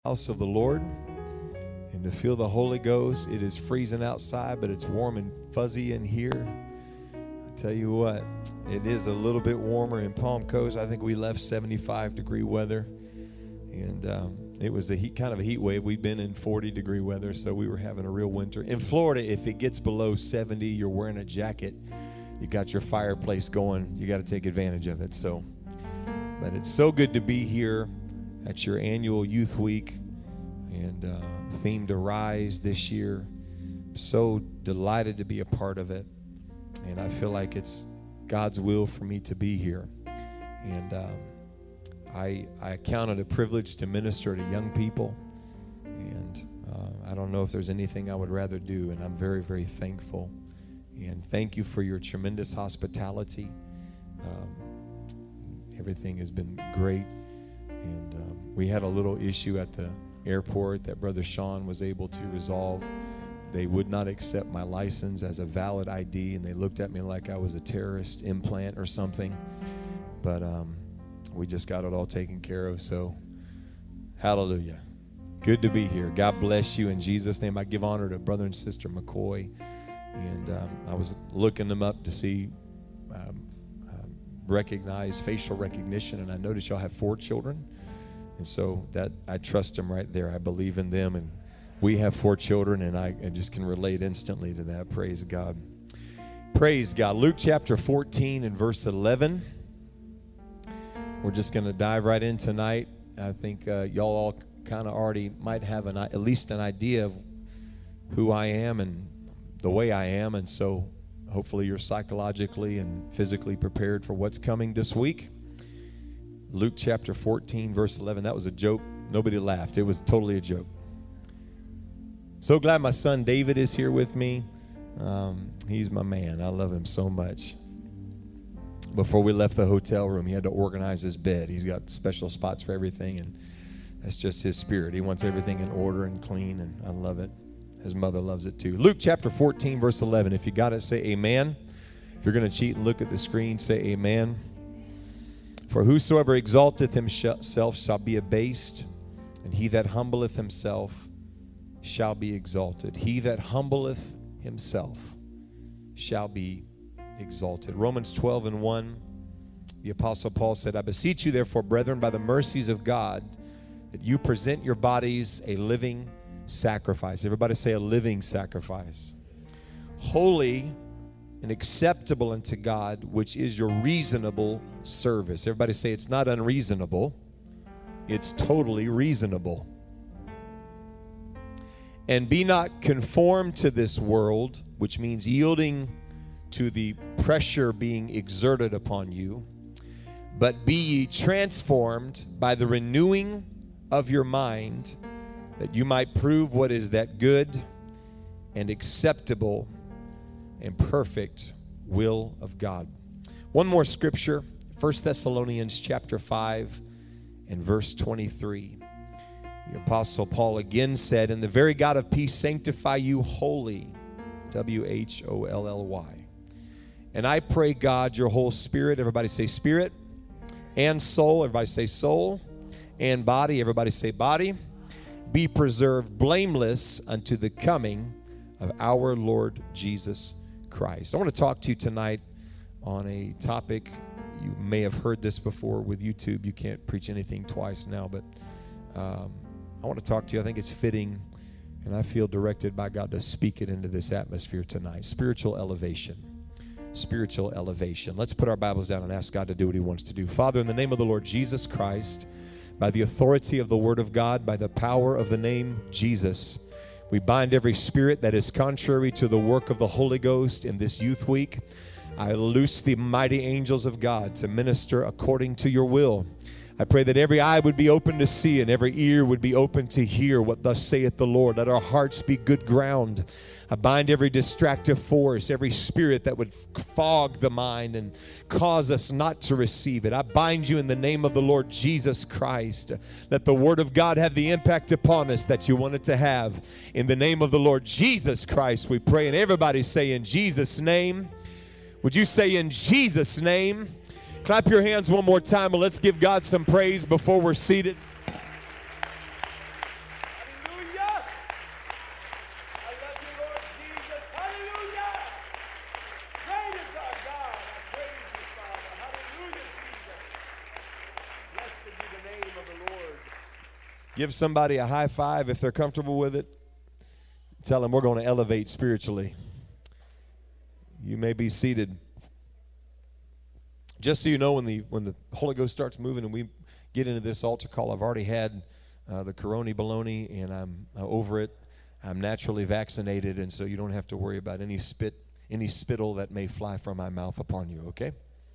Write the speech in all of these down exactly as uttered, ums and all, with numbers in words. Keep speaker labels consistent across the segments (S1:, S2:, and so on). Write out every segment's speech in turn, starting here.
S1: House of the Lord and to feel the Holy Ghost. It is freezing outside, but it's warm and fuzzy in here. I tell you what, it is a little bit warmer in Palm Coast. I think we left seventy-five degree weather, and um, it was a heat, kind of a heat wave. We've been in forty degree weather, so we were having a real winter. In Florida, if it gets below seventy, you're wearing a jacket. You got your fireplace going. You got to take advantage of it. So, but it's so good to be here at your annual Youth Week and uh, themed Arise this year. So delighted to be a part of it. And I feel like it's God's will for me to be here. And um, I, I count it a privilege to minister to young people. And uh, I don't know if there's anything I would rather do. And I'm very, very thankful. And thank you for your tremendous hospitality. Um, everything has been great. And um, we had a little issue at the airport that Brother Sean was able to resolve. They would not accept my license as a valid I D, and they looked at me like I was a terrorist implant or something. But um, we just got it all taken care of, so hallelujah. Good to be here. God bless you in Jesus' name. I give honor to Brother and Sister McCoy, and um, I was looking them up to see um, recognize facial recognition, and I noticed y'all have four children, and so that I trust them right there. I believe in them, and we have four children, and I, I just can relate instantly to that. Praise God. Praise God. Luke chapter fourteen and verse eleven. We're just going to dive right in tonight. I think uh, y'all all kind of already might have an at least an idea of who I am and the way I am, and so hopefully you're psychologically and physically prepared for what's coming this week. Luke chapter fourteen, verse eleven. That was a joke. Nobody laughed. It was totally a joke. So glad my son David is here with me. Um, he's my man. I love him so much. Before we left the hotel room, he had to organize his bed. He's got special spots for everything, and that's just his spirit. He wants everything in order and clean, and I love it. His mother loves it too. Luke chapter fourteen, verse eleven. If you got it, say amen. If you're going to cheat and look at the screen, say amen. For whosoever exalteth himself shall be abased, and he that humbleth himself shall be exalted. He that humbleth himself shall be exalted. Romans twelve and one, the Apostle Paul said, I beseech you therefore, brethren, by the mercies of God, that you present your bodies a living sacrifice. Everybody say a living sacrifice. Holy and acceptable unto God, which is your reasonable service. Everybody say it's not unreasonable. It's totally reasonable. And be not conformed to this world, which means yielding to the pressure being exerted upon you, but be ye transformed by the renewing of your mind, that you might prove what is that good and acceptable and perfect will of God. One more scripture, First Thessalonians chapter five and verse twenty-three. The Apostle Paul again said, and the very God of peace sanctify you wholly, W H O L L Y. And I pray, God, your whole spirit, everybody say spirit, and soul, everybody say soul, and body, everybody say body, be preserved blameless unto the coming of our Lord Jesus Christ. I want to talk to you tonight on a topic. You may have heard this before with YouTube. You can't preach anything twice now, but um, I want to talk to you. I think it's fitting, and I feel directed by God to speak it into this atmosphere tonight. Spiritual elevation. Spiritual elevation. Let's put our Bibles down and ask God to do what he wants to do. Father, in the name of the Lord Jesus Christ, by the authority of the Word of God, by the power of the name Jesus, we bind every spirit that is contrary to the work of the Holy Ghost in this youth week. I loose the mighty angels of God to minister according to your will. I pray that every eye would be open to see and every ear would be open to hear what thus saith the Lord. Let our hearts be good ground. I bind every distractive force, every spirit that would fog the mind and cause us not to receive it. I bind you in the name of the Lord Jesus Christ. Let the word of God have the impact upon us that you want it to have. In the name of the Lord Jesus Christ, we pray. And everybody say in Jesus' name. Would you say in Jesus' name? Clap your hands one more time and let's give God some praise before we're seated. Give somebody a high five if they're comfortable with it. Tell them we're going to elevate spiritually. You may be seated. Just so you know, when the when the Holy Ghost starts moving and we get into this altar call, I've already had uh, the Corona baloney, and I'm uh, over it. I'm naturally vaccinated, and so you don't have to worry about any spit, any spittle that may fly from my mouth upon you, okay?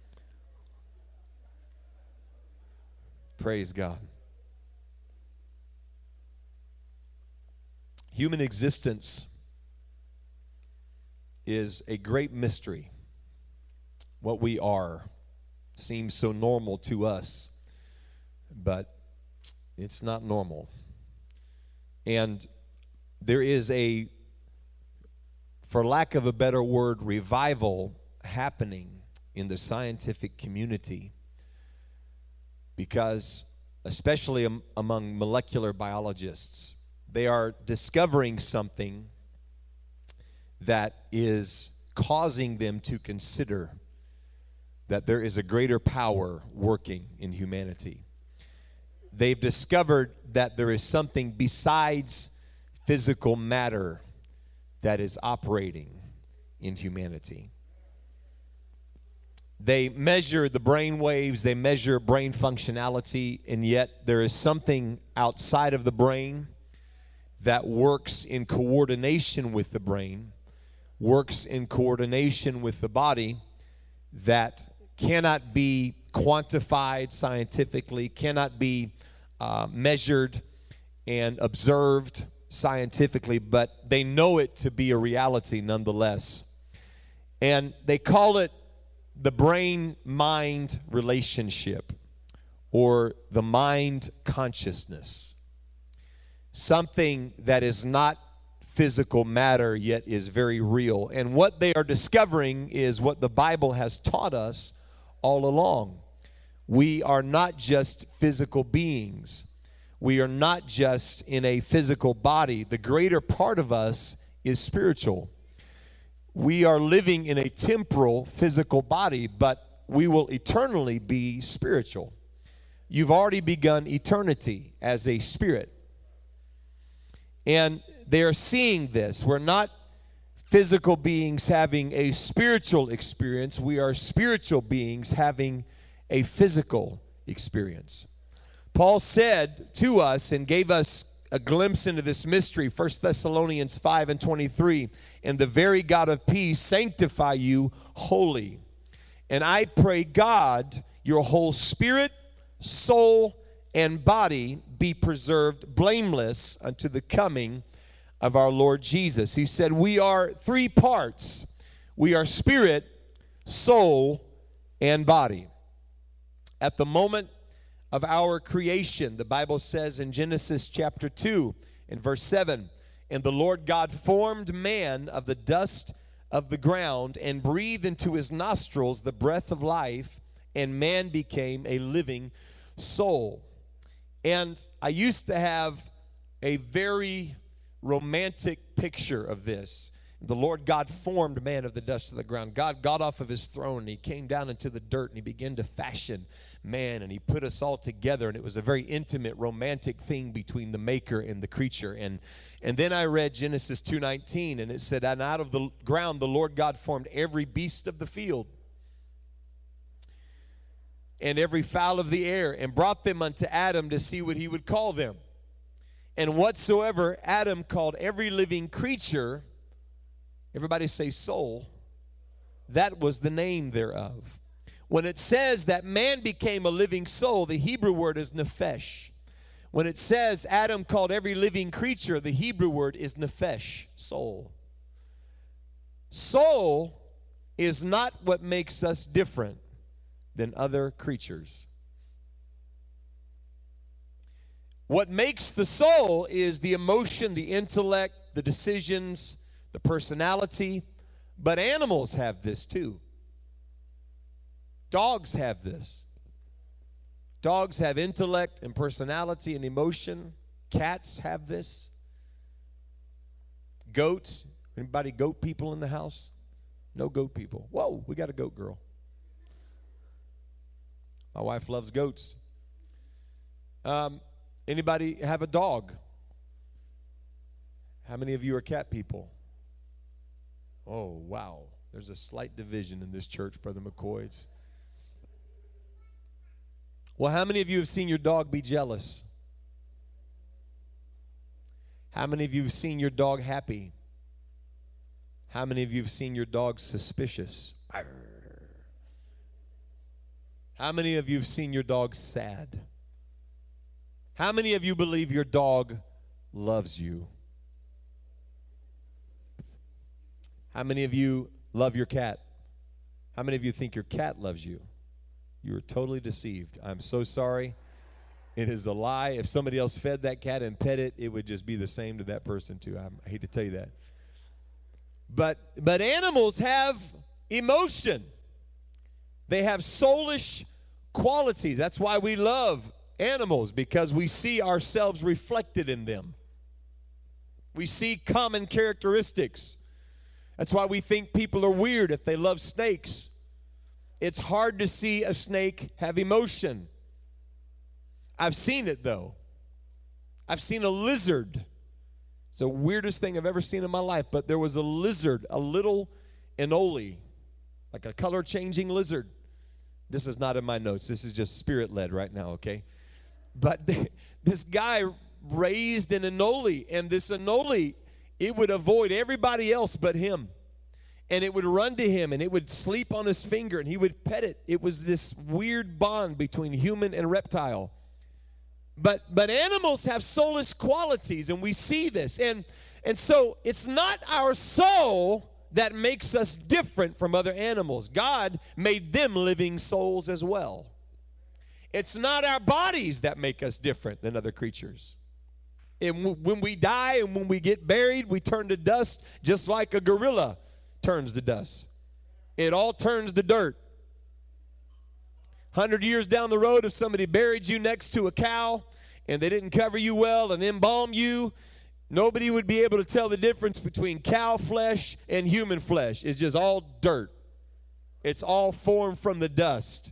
S1: Praise God. Human existence is a great mystery. What we are seems so normal to us, but it's not normal. And there is a, for lack of a better word, revival happening in the scientific community, because especially am, among molecular biologists, they are discovering something that is causing them to consider that there is a greater power working in humanity. They've discovered that there is something besides physical matter that is operating in humanity. They measure the brain waves, they measure brain functionality, and yet there is something outside of the brain that works in coordination with the brain, works in coordination with the body, that cannot be quantified scientifically, cannot be uh, measured and observed scientifically, but they know it to be a reality nonetheless. And they call it the brain-mind relationship, or the mind consciousness. Something that is not physical matter, yet is very real. And what they are discovering is what the Bible has taught us all along. We are not just physical beings. We are not just in a physical body. The greater part of us is spiritual. We are living in a temporal physical body, but we will eternally be spiritual. You've already begun eternity as a spirit. And they are seeing this. We're not physical beings having a spiritual experience. We are spiritual beings having a physical experience. Paul said to us and gave us a glimpse into this mystery, First Thessalonians five and twenty-three, and the very God of peace sanctify you wholly. And I pray God, your whole spirit, soul, and body be preserved blameless unto the coming of our Lord Jesus. He said we are three parts. We are spirit, soul, and body. At the moment of our creation, the Bible says in Genesis chapter two and verse seven, and the Lord God formed man of the dust of the ground and breathed into his nostrils the breath of life, and man became a living soul. And I used to have a very romantic picture of this. The Lord God formed man of the dust of the ground. God got off of his throne and he came down into the dirt and he began to fashion man, and he put us all together, and it was a very intimate, romantic thing between the maker and the creature. And and then I read Genesis two nineteen, and it said, and out of the ground the Lord God formed every beast of the field and every fowl of the air, and brought them unto Adam to see what he would call them. And whatsoever Adam called every living creature, everybody say soul, that was the name thereof. When it says that man became a living soul, the Hebrew word is nephesh. When it says Adam called every living creature, the Hebrew word is nephesh, soul. Soul is not what makes us different than other creatures. What makes the soul is the emotion, the intellect, the decisions, the personality. But animals have this too. Dogs have this. Dogs have intellect and personality and emotion. Cats have this. Goats. Anybody goat people in the house? No goat people. Whoa, we got a goat girl. My wife loves goats. Um, Anybody have a dog? How many of you are cat people? Oh, wow. There's a slight division in this church, Brother McCoy's. Well, how many of you have seen your dog be jealous? How many of you have seen your dog happy? How many of you have seen your dog suspicious? How many of you have seen your dog sad? How many of you believe your dog loves you? How many of you love your cat? How many of you think your cat loves you? You are totally deceived. I'm so sorry. It is a lie. If somebody else fed that cat and pet it, it would just be the same to that person too. I'm, I hate to tell you that. But, but animals have emotion. They have soulish qualities. That's why we love animals, because we see ourselves reflected in them. We see common characteristics. That's why we think people are weird if they love snakes. It's hard to see a snake have emotion. I've seen it, though. I've seen a lizard. It's the weirdest thing I've ever seen in my life, but there was a lizard, a little anole, like a color-changing lizard. This is not in my notes. This is just spirit-led right now, okay? But this guy raised an anole, and this anole, it would avoid everybody else but him. And it would run to him, and it would sleep on his finger, and he would pet it. It was this weird bond between human and reptile. But but animals have soulless qualities, and we see this. And, and so it's not our soul that makes us different from other animals. God made them living souls as well. It's not our bodies that make us different than other creatures. And when we die and when we get buried, we turn to dust just like a gorilla turns to dust. It all turns to dirt. Hundred years down the road, if somebody buried you next to a cow and they didn't cover you well and embalm you, nobody would be able to tell the difference between cow flesh and human flesh. It's just all dirt. It's all formed from the dust.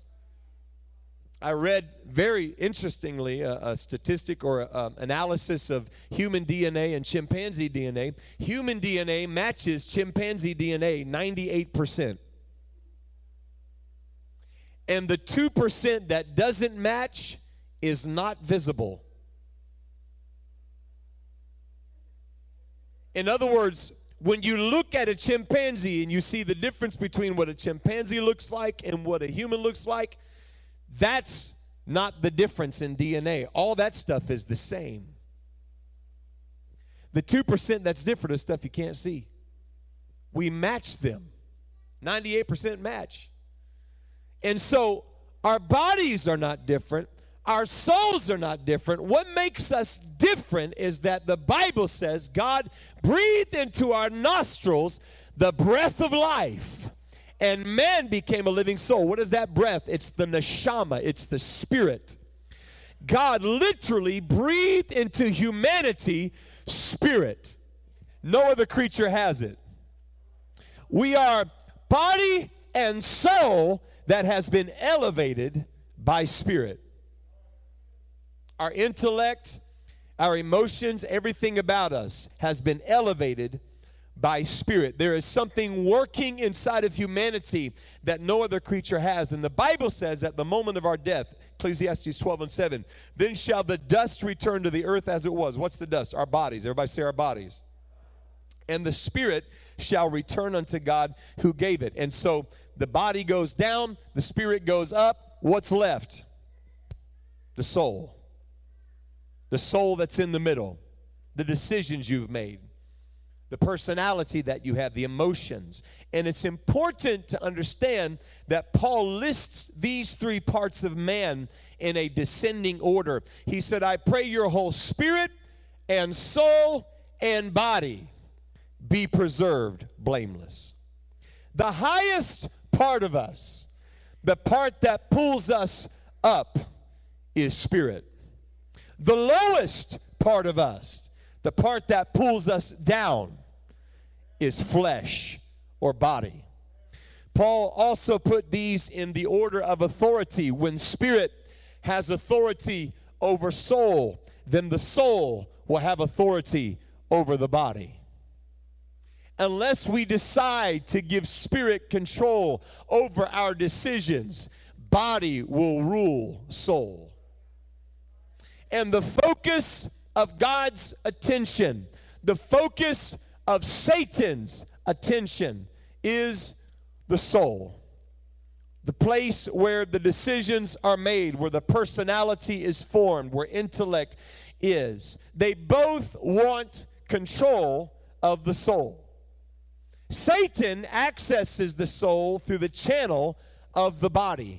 S1: I read very interestingly a, a statistic or an analysis of human D N A and chimpanzee D N A. Human D N A matches chimpanzee D N A ninety-eight percent. And the two percent that doesn't match is not visible. In other words, when you look at a chimpanzee and you see the difference between what a chimpanzee looks like and what a human looks like, that's not the difference in D N A. All that stuff is the same. The two percent that's different is stuff you can't see. We match them. ninety-eight percent match. And so our bodies are not different. Our souls are not different. What makes us different is that the Bible says God breathed into our nostrils the breath of life. And man became a living soul. What is that breath? It's the neshama. It's the spirit. God literally breathed into humanity spirit. No other creature has it. We are body and soul that has been elevated by spirit. Our intellect, our emotions, everything about us has been elevated by spirit. There is something working inside of humanity that no other creature has. And the Bible says at the moment of our death, Ecclesiastes twelve and seven, then shall the dust return to the earth as it was. What's the dust? Our bodies. Everybody say our bodies. And the spirit shall return unto God who gave it. And so the body goes down, the spirit goes up. What's left? The soul. The soul that's in the middle. The decisions you've made. The personality that you have, the emotions. And it's important to understand that Paul lists these three parts of man in a descending order. He said, I pray your whole spirit and soul and body be preserved blameless. The highest part of us, the part that pulls us up, is spirit. The lowest part of us, the part that pulls us down, is flesh or body. Paul also put these in the order of authority. When spirit has authority over soul, then the soul will have authority over the body. Unless we decide to give spirit control over our decisions, body will rule soul. And the focus of God's attention, the focus of Satan's attention is the soul. The place where the decisions are made, where the personality is formed, where intellect is. They both want control of the soul. Satan accesses the soul through the channel of the body.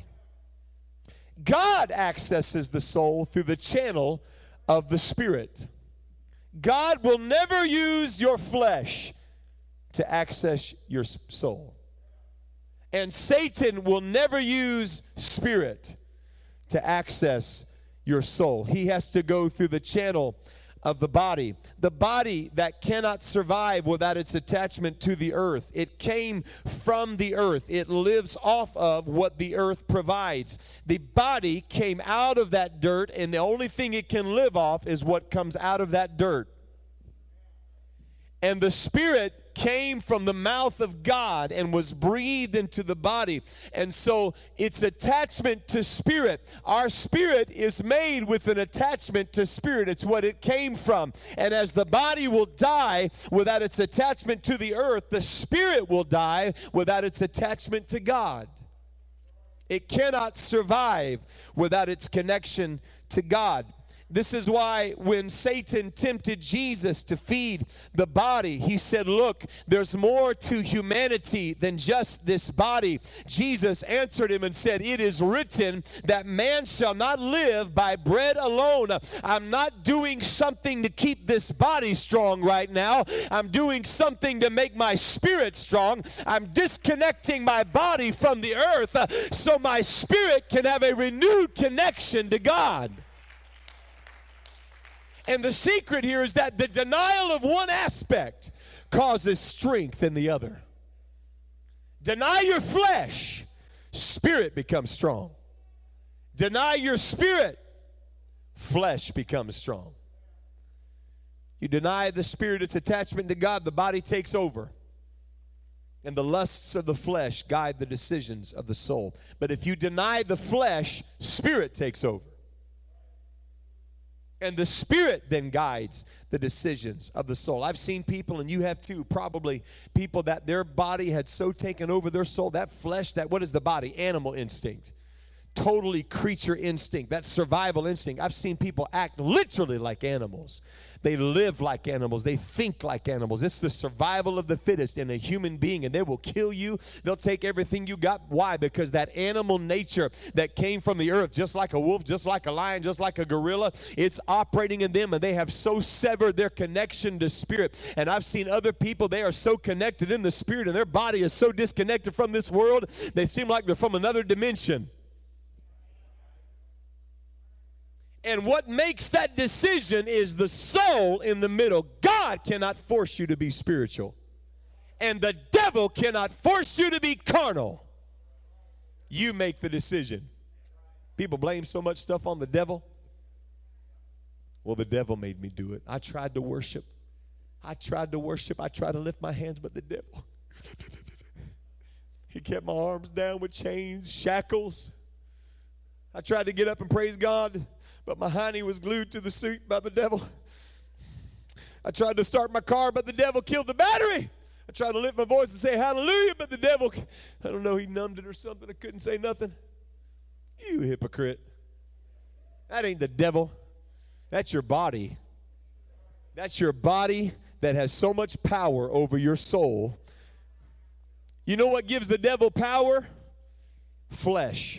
S1: God accesses the soul through the channel of the spirit. God will never use your flesh to access your soul. And Satan will never use spirit to access your soul. He has to go through the channel of the body. The body that cannot survive without its attachment to the earth. It came from the earth. It lives off of what the earth provides. The body came out of that dirt, and the only thing it can live off is what comes out of that dirt. And the spirit came from the mouth of God and was breathed into the body. And so it's attachment to spirit. Our spirit is made with an attachment to spirit. It's what it came from. And as the body will die without its attachment to the earth, the spirit will die without its attachment to God. It cannot survive without its connection to God. This is why when Satan tempted Jesus to feed the body, he said, look, there's more to humanity than just this body. Jesus answered him and said, it is written that man shall not live by bread alone. I'm not doing something to keep this body strong right now. I'm doing something to make my spirit strong. I'm disconnecting my body from the earth uh, so my spirit can have a renewed connection to God. And the secret here is that the denial of one aspect causes strength in the other. Deny your flesh, spirit becomes strong. Deny your spirit, flesh becomes strong. You deny the spirit its attachment to God, the body takes over. And the lusts of the flesh guide the decisions of the soul. But if you deny the flesh, spirit takes over. And the spirit then guides the decisions of the soul. I've seen people, and you have too, probably people that their body had so taken over their soul, that flesh, that what is the body? Animal instinct. Totally creature instinct, that survival instinct. I've seen people act literally like animals. They live like animals. They think like animals. It's the survival of the fittest in a human being, and they will kill you. They'll take everything you got. Why? Because that animal nature that came from the earth, just like a wolf, just like a lion, just like a gorilla, it's operating in them, and they have so severed their connection to spirit. And I've seen other people, they are so connected in the spirit, and their body is so disconnected from this world, they seem like they're from another dimension. And what makes that decision is the soul in the middle. God cannot force you to be spiritual. And the devil cannot force you to be carnal. You make the decision. People blame so much stuff on the devil. Well, the devil made me do it. I tried to worship. I tried to worship. I tried to lift my hands, but the devil. He kept my arms down with chains, shackles. I tried to get up and praise God, but my hiney was glued to the seat by the devil. I tried to start my car, but the devil killed the battery. I tried to lift my voice and say hallelujah, but the devil, I don't know, he numbed it or something. I couldn't say nothing. You hypocrite. That ain't the devil. That's your body. That's your body that has so much power over your soul. You know what gives the devil power? Flesh.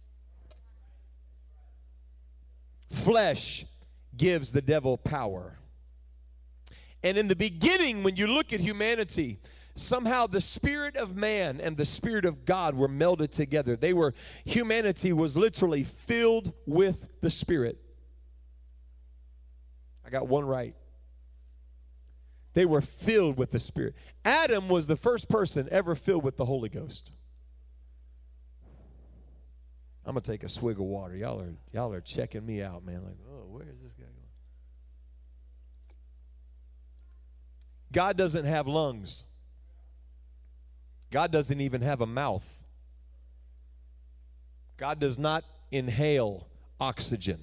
S1: Flesh gives the devil power. And in the beginning, when you look at humanity, somehow the spirit of man and the spirit of God were melded together. They were, humanity was literally filled with the Spirit. I got one right. They were filled with the Spirit. Adam was the first person ever filled with the Holy Ghost. I'm going to take a swig of water. Y'all are, y'all are checking me out, man. Like, oh, where is this guy going? God doesn't have lungs. God doesn't even have a mouth. God does not inhale oxygen.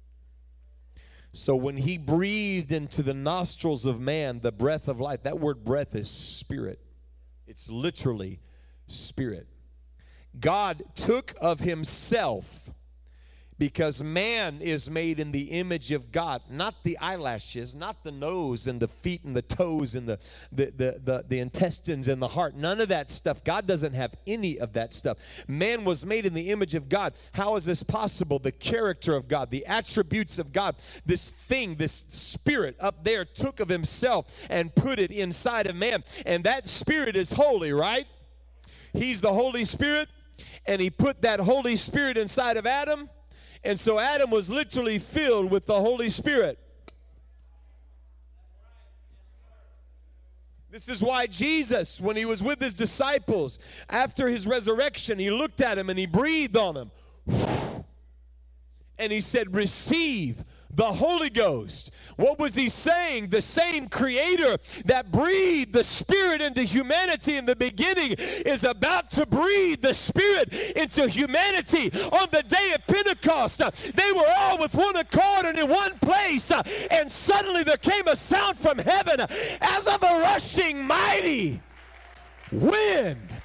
S1: So when he breathed into the nostrils of man the breath of life, that word breath is spirit. It's literally spirit. God took of himself, because man is made in the image of God, not the eyelashes, not the nose and the feet and the toes and the, the, the, the, the intestines and the heart. None of that stuff. God doesn't have any of that stuff. Man was made in the image of God. How is this possible? The character of God, the attributes of God, this thing, this spirit up there took of himself and put it inside of man. And that spirit is holy, right? He's the Holy Spirit, and he put that Holy Spirit inside of Adam. And so Adam was literally filled with the Holy Spirit. This is why Jesus, when he was with his disciples, after his resurrection, he looked at him and he breathed on him. And he said, receive the Holy Ghost. What was he saying? The same creator that breathed the Spirit into humanity in the beginning is about to breathe the Spirit into humanity on the day of Pentecost. They were all with one accord and in one place, and suddenly there came a sound from heaven as of a rushing mighty wind.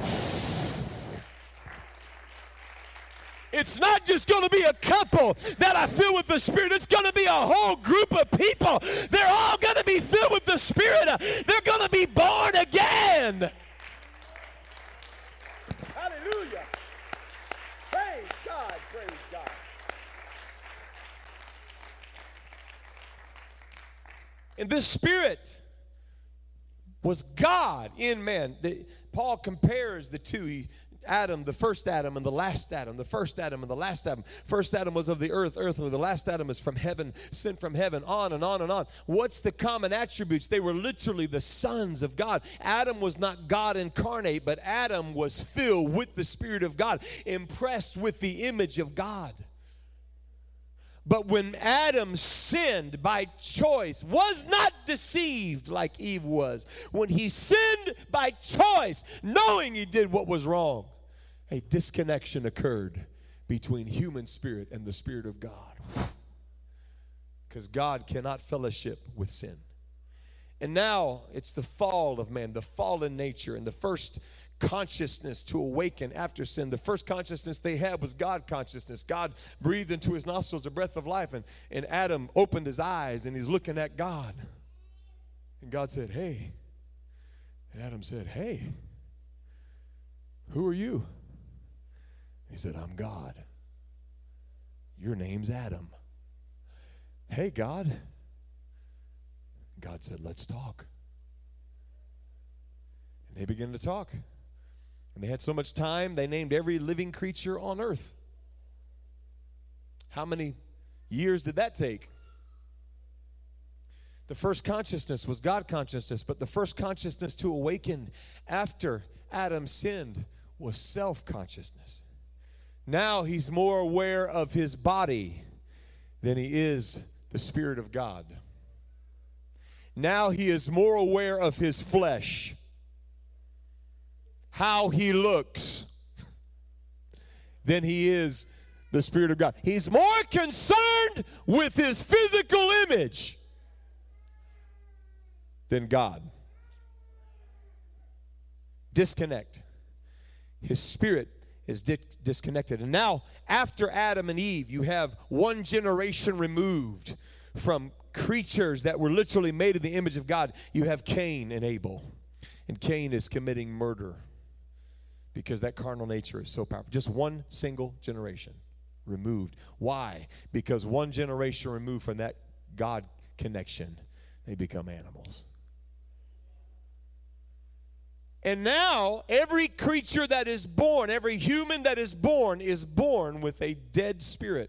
S1: It's not just going to be a couple that I fill with the Spirit. It's going to be a whole group of people. They're all going to be filled with the Spirit. They're going to be born again. Hallelujah. Praise God. Praise God. And this Spirit was God in man. The, Paul compares the two. He Adam, the first Adam and the last Adam, the first Adam and the last Adam. First Adam was of the earth, earthly. The last Adam is from heaven, sent from heaven, on and on and on. What's the common attributes? They were literally the sons of God. Adam was not God incarnate, but Adam was filled with the Spirit of God, impressed with the image of God. But when Adam sinned by choice, was not deceived like Eve was, when he sinned by choice, knowing he did what was wrong, a disconnection occurred between human spirit and the Spirit of God. Because God cannot fellowship with sin. And now it's the fall of man, the fallen nature, and the first consciousness to awaken after sin. The first consciousness they had was God consciousness. God breathed into his nostrils the breath of life, and, and Adam opened his eyes and he's looking at God. And God said, hey. And Adam said, hey, who are you? He said, I'm God. Your name's Adam. Hey, God. God said, let's talk. And they began to talk. And they had so much time, they named every living creature on earth. How many years did that take? The first consciousness was God consciousness, but the first consciousness to awaken after Adam sinned was self-consciousness. Now he's more aware of his body than he is the Spirit of God. Now he is more aware of his flesh, how he looks, than he is the Spirit of God. He's more concerned with his physical image than God. Disconnect. His spirit is di- disconnected. And now, after Adam and Eve, you have one generation removed from creatures that were literally made in the image of God. You have Cain and Abel. And Cain is committing murder because that carnal nature is so powerful. Just one single generation removed. Why? Because one generation removed from that God connection, they become animals. And now, every creature that is born, every human that is born, is born with a dead spirit.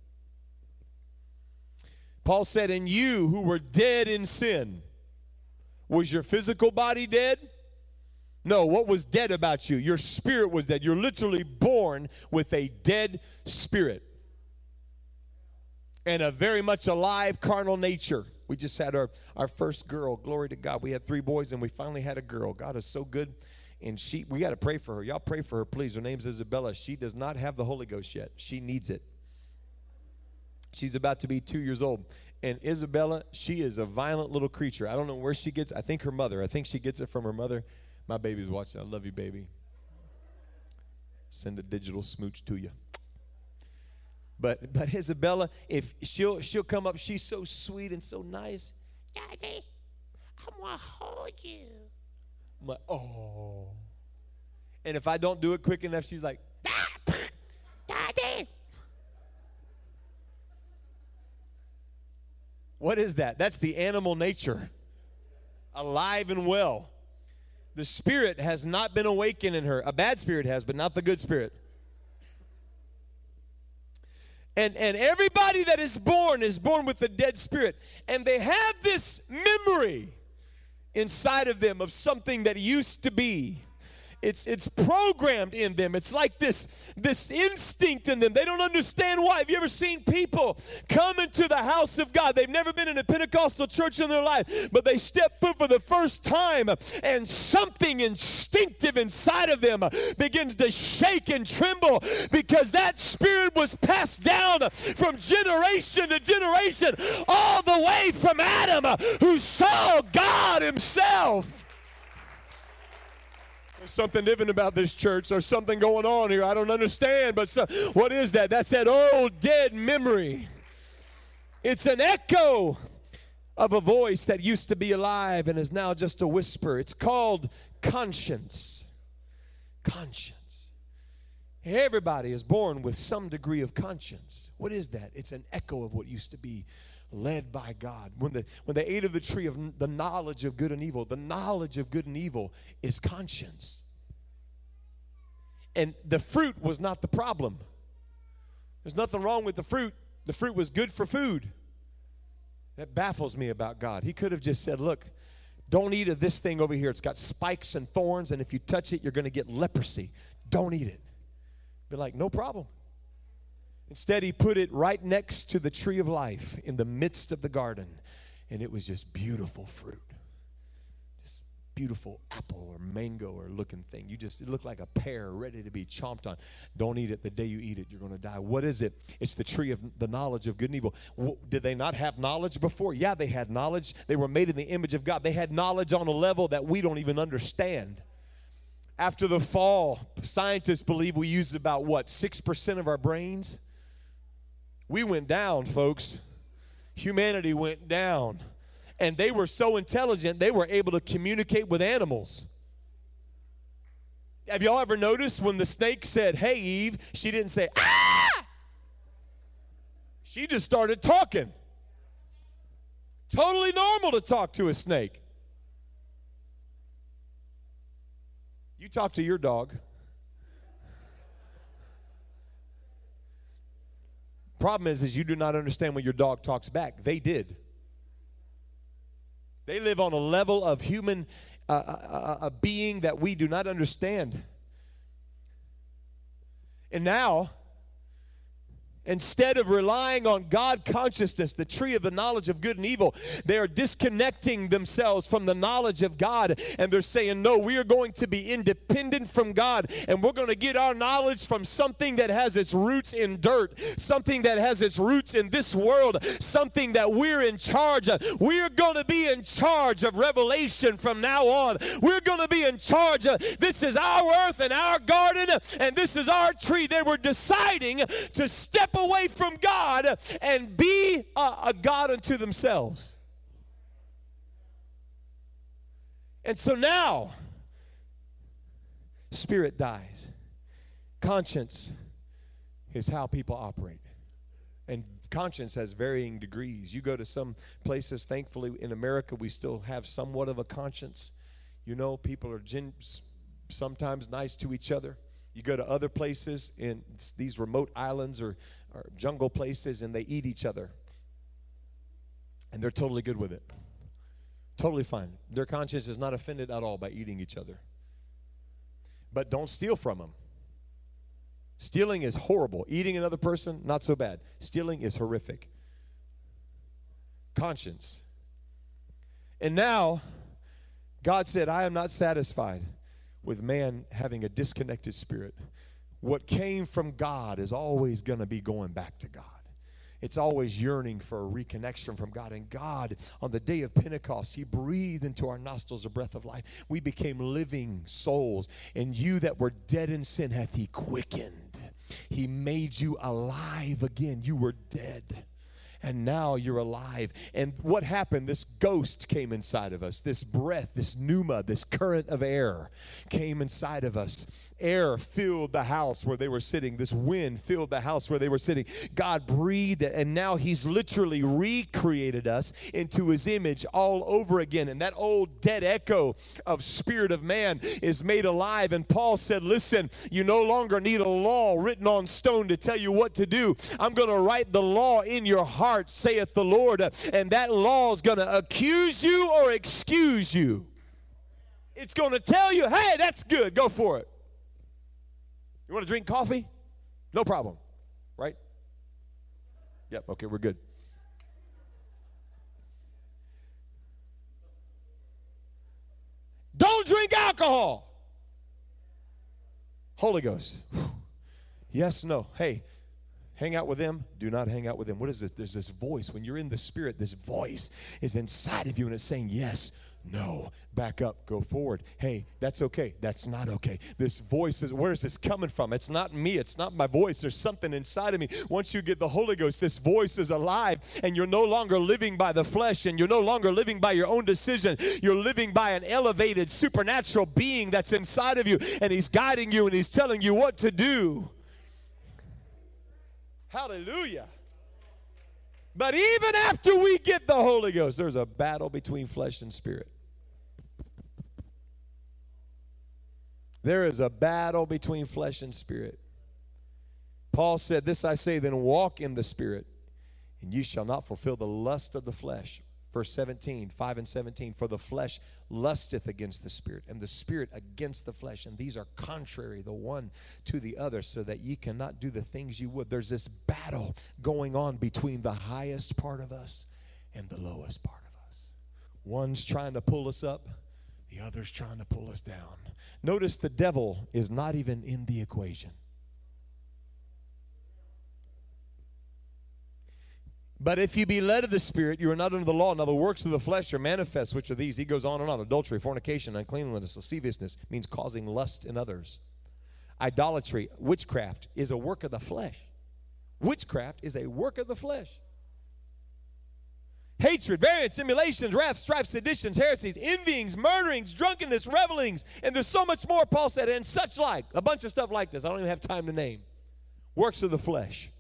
S1: Paul said, and you who were dead in sin, was your physical body dead? No, what was dead about you? Your spirit was dead. You're literally born with a dead spirit and a very much alive carnal nature. We just had our, our first girl. Glory to God. We had three boys, and we finally had a girl. God is so good. And she, we got to pray for her. Y'all pray for her, please. Her name's Isabella. She does not have the Holy Ghost yet. She needs it. She's about to be two years old. And Isabella, she is a violent little creature. I don't know where she gets, I think her mother. I think she gets it from her mother. My baby's watching. I love you, baby. Send a digital smooch to you. But but Isabella, if she'll she'll come up, she's so sweet and so nice. Daddy, I want to hold you. I'm like, oh. And if I don't do it quick enough, she's like, Daddy. What is that? That's the animal nature, alive and well. The spirit has not been awakened in her. A bad spirit has, but not the good spirit. And, and everybody that is born is born with a dead spirit. And they have this memory inside of them of something that used to be. It's it's programmed in them. It's like this, this instinct in them. They don't understand why. Have you ever seen people come into the house of God? They've never been in a Pentecostal church in their life, but they step foot for the first time, and something instinctive inside of them begins to shake and tremble because that spirit was passed down from generation to generation, all the way from Adam, who saw God himself. There's something different about this church. There's something going on here. I don't understand, but so, what is that? That's that old dead memory. It's an echo of a voice that used to be alive and is now just a whisper. It's called conscience. Conscience. Everybody is born with some degree of conscience. What is that? It's an echo of what used to be, led by God. When, the, when they ate of the tree of the knowledge of good and evil, the knowledge of good and evil is conscience. And the fruit was not the problem. There's nothing wrong with the fruit. The fruit was good for food. That baffles me about God. He could have just said, look, don't eat of this thing over here. It's got spikes and thorns, and if you touch it, you're going to get leprosy. Don't eat it. Be like, no problem. Instead, he put it right next to the tree of life in the midst of the garden, and it was just beautiful fruit. Just beautiful apple or mango or looking thing. You just, it looked like a pear ready to be chomped on. Don't eat it. The day you eat it, you're going to die. What is it? It's the tree of the knowledge of good and evil. Well, did they not have knowledge before? Yeah, they had knowledge. They were made in the image of God. They had knowledge on a level that we don't even understand. After the fall, scientists believe we used about, what, six percent of our brains? We went down, folks. Humanity went down. And they were so intelligent, they were able to communicate with animals. Have y'all ever noticed when the snake said, hey, Eve, she didn't say, ah! She just started talking. Totally normal to talk to a snake. You talk to your dog. Problem is, is you do not understand when your dog talks back. They did. They live on a level of human uh, a, a being that we do not understand. And now, instead of relying on God consciousness, the tree of the knowledge of good and evil, they are disconnecting themselves from the knowledge of God. And they're saying, no, we are going to be independent from God. And we're going to get our knowledge from something that has its roots in dirt, something that has its roots in this world, something that we're in charge of. We're going to be in charge of revelation from now on. We're going to be in charge of, this is our earth and our garden, and this is our tree. They were deciding to step away from God and be a, a God unto themselves. And so now, spirit dies. Conscience is how people operate. And conscience has varying degrees. You go to some places, thankfully in America, we still have somewhat of a conscience. You know, people are gen- sometimes nice to each other. You go to other places in these remote islands or, or jungle places, and they eat each other. And they're totally good with it. Totally fine. Their conscience is not offended at all by eating each other. But don't steal from them. Stealing is horrible. Eating another person, not so bad. Stealing is horrific. Conscience And now, God said, I am not satisfied with man having a disconnected spirit. What came from God is always going to be going back to God. It's always yearning for a reconnection from God. And God, on the day of Pentecost, He breathed into our nostrils a breath of life. We became living souls. And you that were dead in sin hath He quickened. He made you alive again. You were dead. And now you're alive. And what happened? This ghost came inside of us. This breath, this pneuma, this current of air came inside of us. Air filled the house where they were sitting. This wind filled the house where they were sitting. God breathed it, and now He's literally recreated us into His image all over again. And that old dead echo of spirit of man is made alive. And Paul said, listen, you no longer need a law written on stone to tell you what to do. I'm going to write the law in your heart, saith the Lord. And that law is going to accuse you or excuse you. It's going to tell you, hey, that's good. Go for it. You want to drink coffee? No problem, right? Yep, okay, we're good. Don't drink alcohol. Holy Ghost. Yes, no. Hey, hang out with them. Do not hang out with them. What is this? There's this voice. When you're in the Spirit, this voice is inside of you, and it's saying, yes, no, back up, go forward. Hey, that's okay. That's not okay. This voice is, where is this coming from? It's not me. It's not my voice. There's something inside of me. Once you get the Holy Ghost, this voice is alive, and you're no longer living by the flesh, and you're no longer living by your own decision. You're living by an elevated supernatural being that's inside of you, and He's guiding you, and He's telling you what to do. Hallelujah. But even after we get the Holy Ghost, there's a battle between flesh and spirit. There is a battle between flesh and spirit. Paul said, this I say, then walk in the Spirit, and ye shall not fulfill the lust of the flesh. Verse seventeen, five and seventeen, for the flesh lusteth against the Spirit, and the Spirit against the flesh, and these are contrary the one to the other, so that ye cannot do the things you would. There's this battle going on between the highest part of us and the lowest part of us. One's trying to pull us up, the other's trying to pull us down. Notice the devil is not even in the equation. But if you be led of the Spirit, you are not under the law. Now the works of the flesh are manifest, which are these. He goes on and on. Adultery, fornication, uncleanness, lasciviousness means causing lust in others. Idolatry, witchcraft is a work of the flesh. Witchcraft is a work of the flesh. Hatred, variance, emulations, wrath, strife, seditions, heresies, envyings, murderings, drunkenness, revelings, and there's so much more, Paul said, and such like. A bunch of stuff like this. I don't even have time to name. Works of the flesh.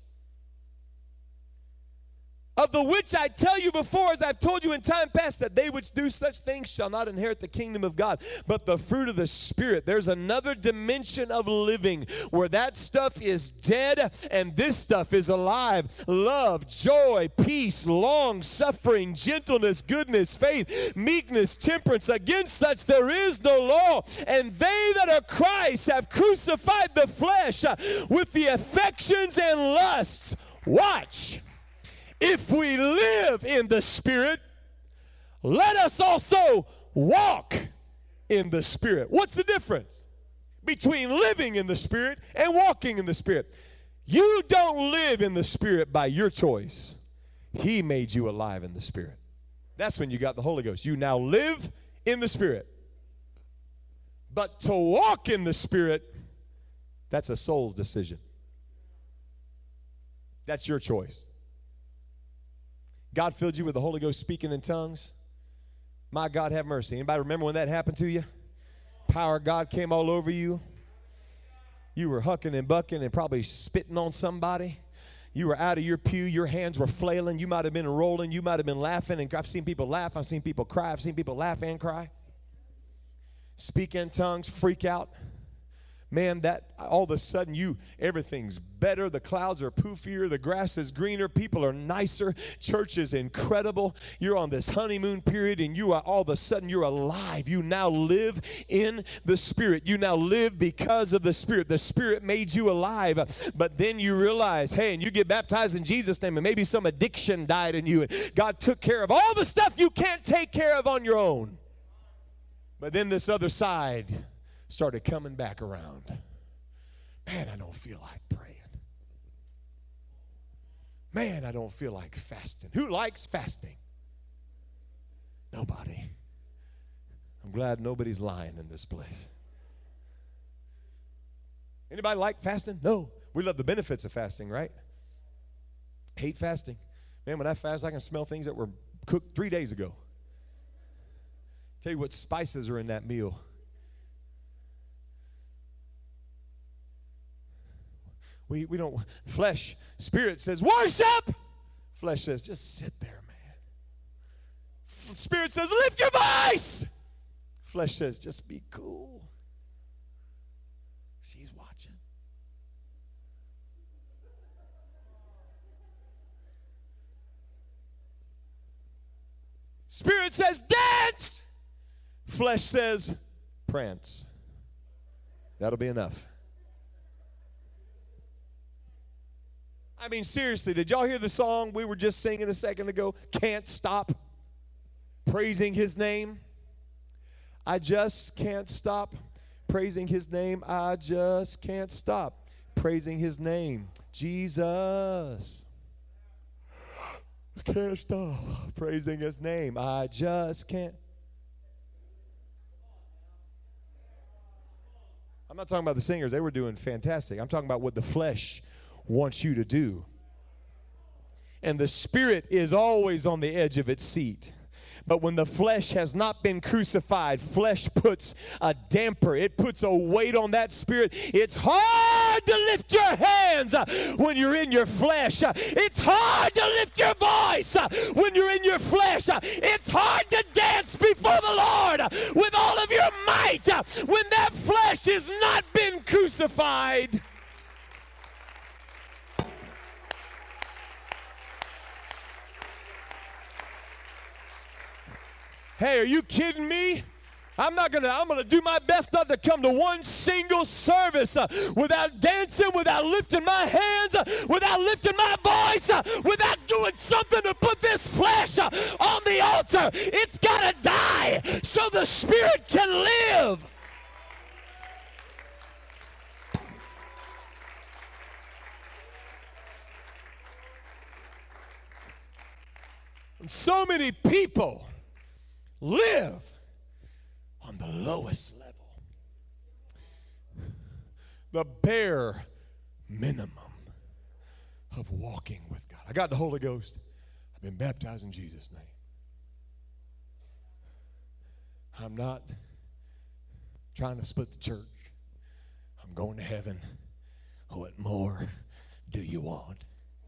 S1: Of the which I tell you before, as I've told you in time past, that they which do such things shall not inherit the kingdom of God. But the fruit of the Spirit, there's another dimension of living where that stuff is dead and this stuff is alive. Love, joy, peace, long suffering, gentleness, goodness, faith, meekness, temperance. Against such there is no law. And they that are Christ have crucified the flesh with the affections and lusts. Watch. If we live in the Spirit, let us also walk in the Spirit. What's the difference between living in the Spirit and walking in the Spirit? You don't live in the Spirit by your choice. He made you alive in the Spirit. That's when you got the Holy Ghost. You now live in the Spirit. But to walk in the Spirit, that's a soul's decision. That's your choice. God filled you with the Holy Ghost speaking in tongues. My God, have mercy. Anybody remember when that happened to you? Power of God came all over you. You were hucking and bucking and probably spitting on somebody. You were out of your pew. Your hands were flailing. You might have been rolling. You might have been laughing. And I've seen people laugh. I've seen people cry. I've seen people laugh and cry. Speak in tongues, freak out. man, that all of a sudden you, everything's better. The clouds are poofier. The grass is greener. People are nicer. Church is incredible. You're on this honeymoon period, and you are all of a sudden you're alive. You now live in the Spirit. You now live because of the Spirit. The Spirit made you alive. But then you realize, hey, and you get baptized in Jesus' name, and maybe some addiction died in you, and God took care of all the stuff you can't take care of on your own. But then this other side started coming back around. Man, I don't feel like praying. Man, I don't feel like fasting. Who likes fasting? Nobody. I'm glad nobody's lying in this place. Anybody like fasting? No. We love the benefits of fasting, right? Hate fasting. Man, when I fast, I can smell things that were cooked three days ago. Tell you what spices are in that meal. We, we don't, flesh, spirit says, worship. Flesh says, just sit there, man. F- Spirit says, lift your voice. Flesh says, just be cool. She's watching. Spirit says, dance. Flesh says, prance. That'll be enough. I mean, seriously, did y'all hear the song we were just singing a second ago? Can't stop praising his name. I just can't stop praising his name. I just can't stop praising his name. Jesus. I can't stop praising his name. I just can't. I'm not talking about the singers. They were doing fantastic. I'm talking about what the flesh wants you to do. And the Spirit is always on the edge of its seat. But when the flesh has not been crucified, flesh puts a damper. It puts a weight on that spirit. It's hard to lift your hands when you're in your flesh. It's hard to lift your voice when you're in your flesh. It's hard to dance before the Lord with all of your might when that flesh has not been crucified. Hey, are you kidding me? I'm not gonna, I'm gonna do my best not to come to one single service uh, without dancing, without lifting my hands, uh, without lifting my voice, uh, without doing something to put this flesh uh, on the altar. It's gotta die so the Spirit can live. And so many people live on the lowest level, the bare minimum of walking with God. I got the Holy Ghost. I've been baptized in Jesus' name. I'm not trying to split the church. I'm going to heaven. What more do you want?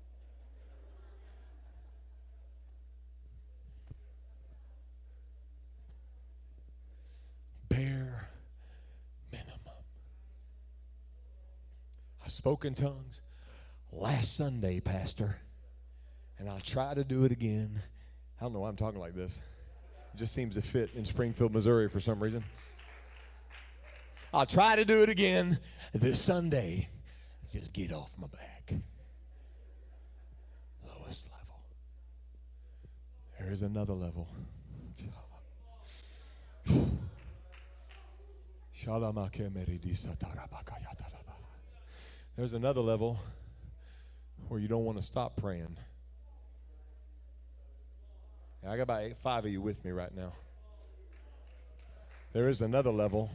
S1: Bare minimum. I spoke in tongues last Sunday, Pastor, and I'll try to do it again. I don't know why I'm talking like this. It just seems to fit in Springfield, Missouri for some reason. I'll try to do it again this Sunday. Just get off my back. Lowest level. There is another level. There's another level where you don't want to stop praying. I got about eight, five of you with me right now. There is another level.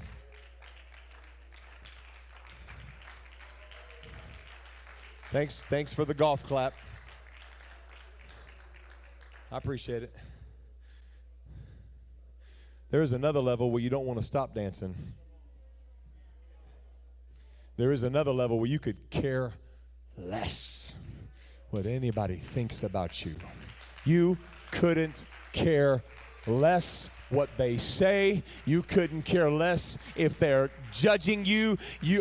S1: Thanks, thanks for the golf clap. I appreciate it. There is another level where you don't want to stop dancing. There is another level where you could care less what anybody thinks about you. You couldn't care less what they say. You couldn't care less if they're judging you. You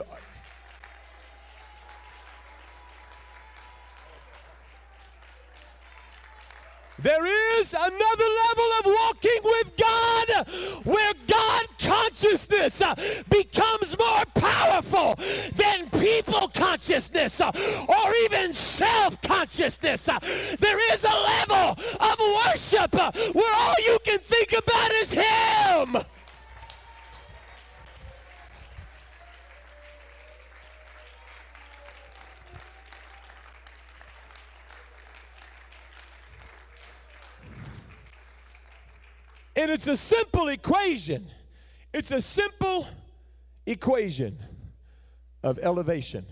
S1: There is another level of walking with God where God consciousness uh, becomes more powerful than people consciousness uh, or even self-consciousness. Uh, there is a level of worship uh, where all you can think about is Him. And it's a simple equation. It's a simple equation of elevation.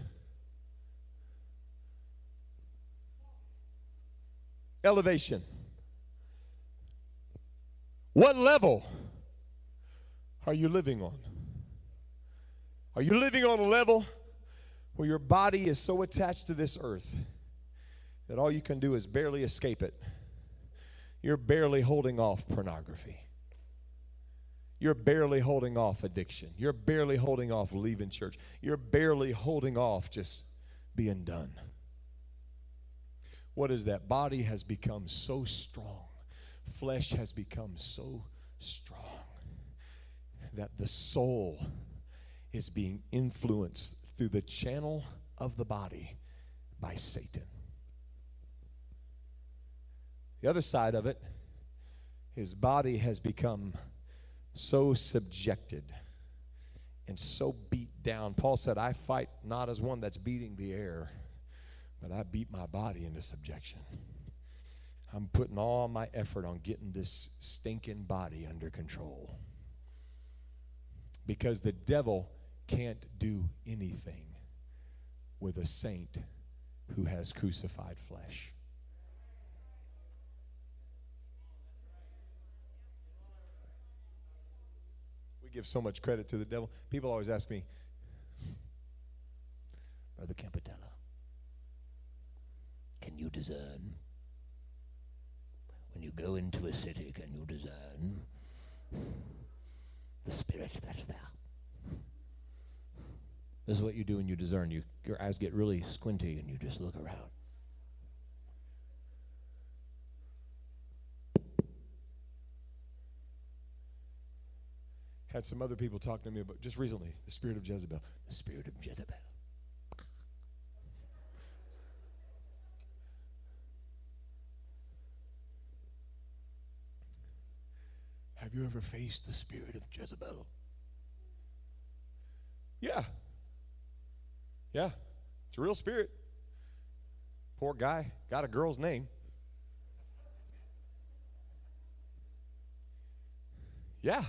S1: Elevation. What level are you living on? Are you living on a level where your body is so attached to this earth that all you can do is barely escape it? You're barely holding off pornography. You're barely holding off addiction. You're barely holding off leaving church. You're barely holding off just being done. What is that? Body has become so strong. Flesh has become so strong that the soul is being influenced through the channel of the body by Satan. The other side of it, his body has become so subjected and so beat down. Paul said, I fight not as one that's beating the air, but I beat my body into subjection. I'm putting all my effort on getting this stinking body under control. Because the devil can't do anything with a saint who has crucified flesh. Give so much credit to the devil. People always ask me, Brother Campitella, can you discern? When you go into a city, can you discern the spirit that's there? This is what you do when you discern. You, your eyes get really squinty and you just look around. Had some other people talking to me about just recently, the spirit of Jezebel. The spirit of Jezebel. Have you ever faced the spirit of Jezebel? Yeah. Yeah. It's a real spirit. Poor guy. Got a girl's name. Yeah.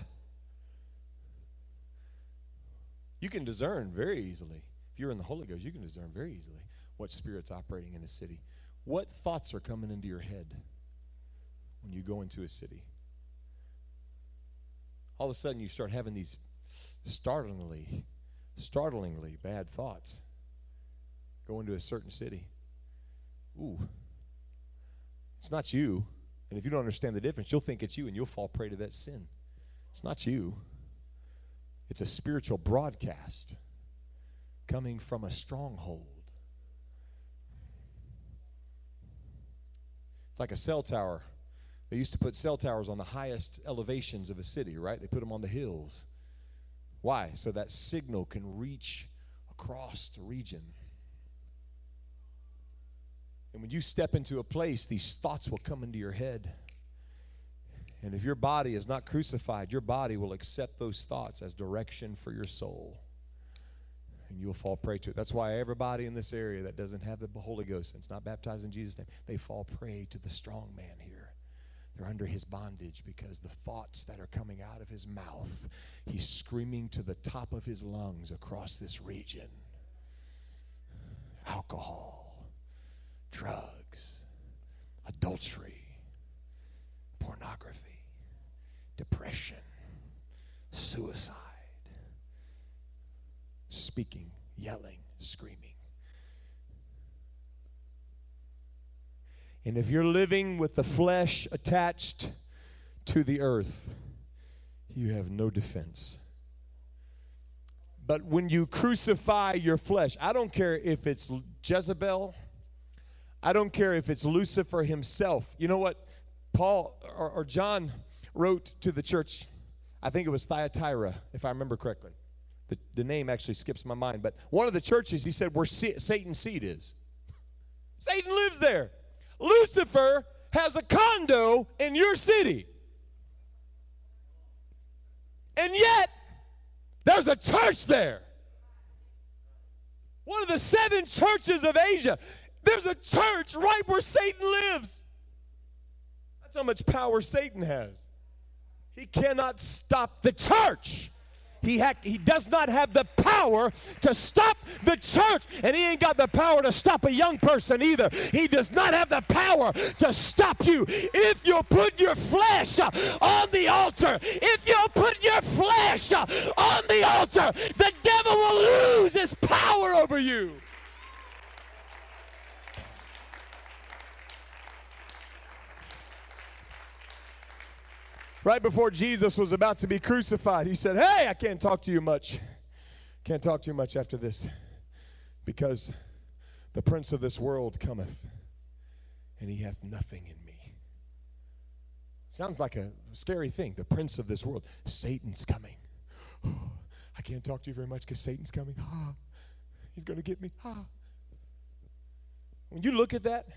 S1: You can discern very easily. If you're in the Holy Ghost, you can discern very easily what spirit's operating in a city. What thoughts are coming into your head when you go into a city? All of a sudden, you start having these startlingly, startlingly bad thoughts. Go into a certain city. Ooh. It's not you. And if you don't understand the difference, you'll think it's you and you'll fall prey to that sin. It's not you. It's a spiritual broadcast coming from a stronghold. It's like a cell tower. They used to put cell towers on the highest elevations of a city, right? They put them on the hills. Why? So that signal can reach across the region. And when you step into a place, these thoughts will come into your head. And if your body is not crucified, your body will accept those thoughts as direction for your soul. And you'll fall prey to it. That's why everybody in this area that doesn't have the Holy Ghost and it's not baptized in Jesus' name, they fall prey to the strong man here. They're under his bondage because the thoughts that are coming out of his mouth, he's screaming to the top of his lungs across this region. Alcohol, drugs, adultery, pornography, depression, suicide, speaking, yelling, screaming. And if you're living with the flesh attached to the earth, you have no defense. But when you crucify your flesh, I don't care if it's Jezebel, I don't care if it's Lucifer himself. You know what Paul or, or John wrote to the church? I think it was Thyatira, if I remember correctly. The, the name actually skips my mind. But one of the churches, he said, where Satan's seat is. Satan lives there. Lucifer has a condo in your city. And yet, there's a church there. One of the seven churches of Asia. There's a church right where Satan lives. That's how much power Satan has. He cannot stop the church. He, ha- he does not have the power to stop the church. And he ain't got the power to stop a young person either. He does not have the power to stop you. If you put your flesh uh, on the altar, if you put your flesh uh, on the altar, the devil will lose his power over you. Right before Jesus was about to be crucified, he said, hey, I can't talk to you much. Can't talk to you much after this, because the prince of this world cometh, and he hath nothing in me. Sounds like a scary thing, the prince of this world. Satan's coming. I can't talk to you very much because Satan's coming. Ah, he's going to get me. Ah. When you look at that,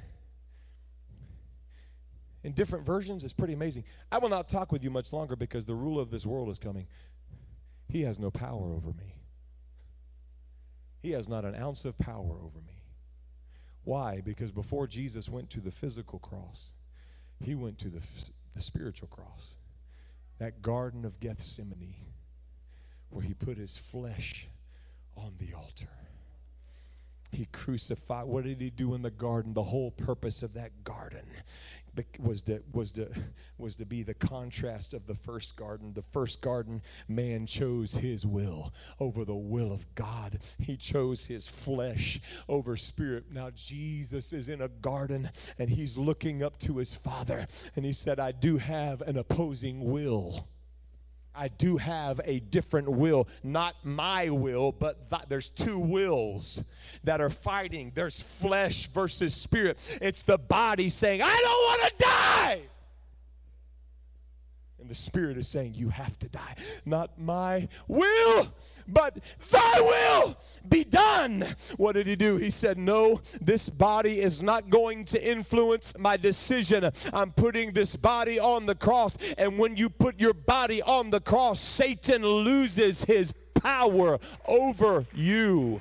S1: in different versions, it's pretty amazing. I will not talk with you much longer because the ruler of this world is coming. He has no power over me. He has not an ounce of power over me. Why? Because before Jesus went to the physical cross, he went to the, the spiritual cross. That Garden of Gethsemane, where he put his flesh on the altar. He crucified. What did he do in the garden? The whole purpose of that garden was to, was to, was to be the contrast of the first garden. The first garden, man chose his will over the will of God. He chose his flesh over spirit. Now Jesus is in a garden, and he's looking up to his Father, and he said, I do have an opposing will. I do have a different will, not my will, but th- there's two wills that are fighting. There's flesh versus spirit. It's the body saying, I don't want to die. And the spirit is saying, you have to die. Not my will, but thy will be done. What did he do? He said, no, this body is not going to influence my decision. I'm putting this body on the cross. And when you put your body on the cross, Satan loses his power over you.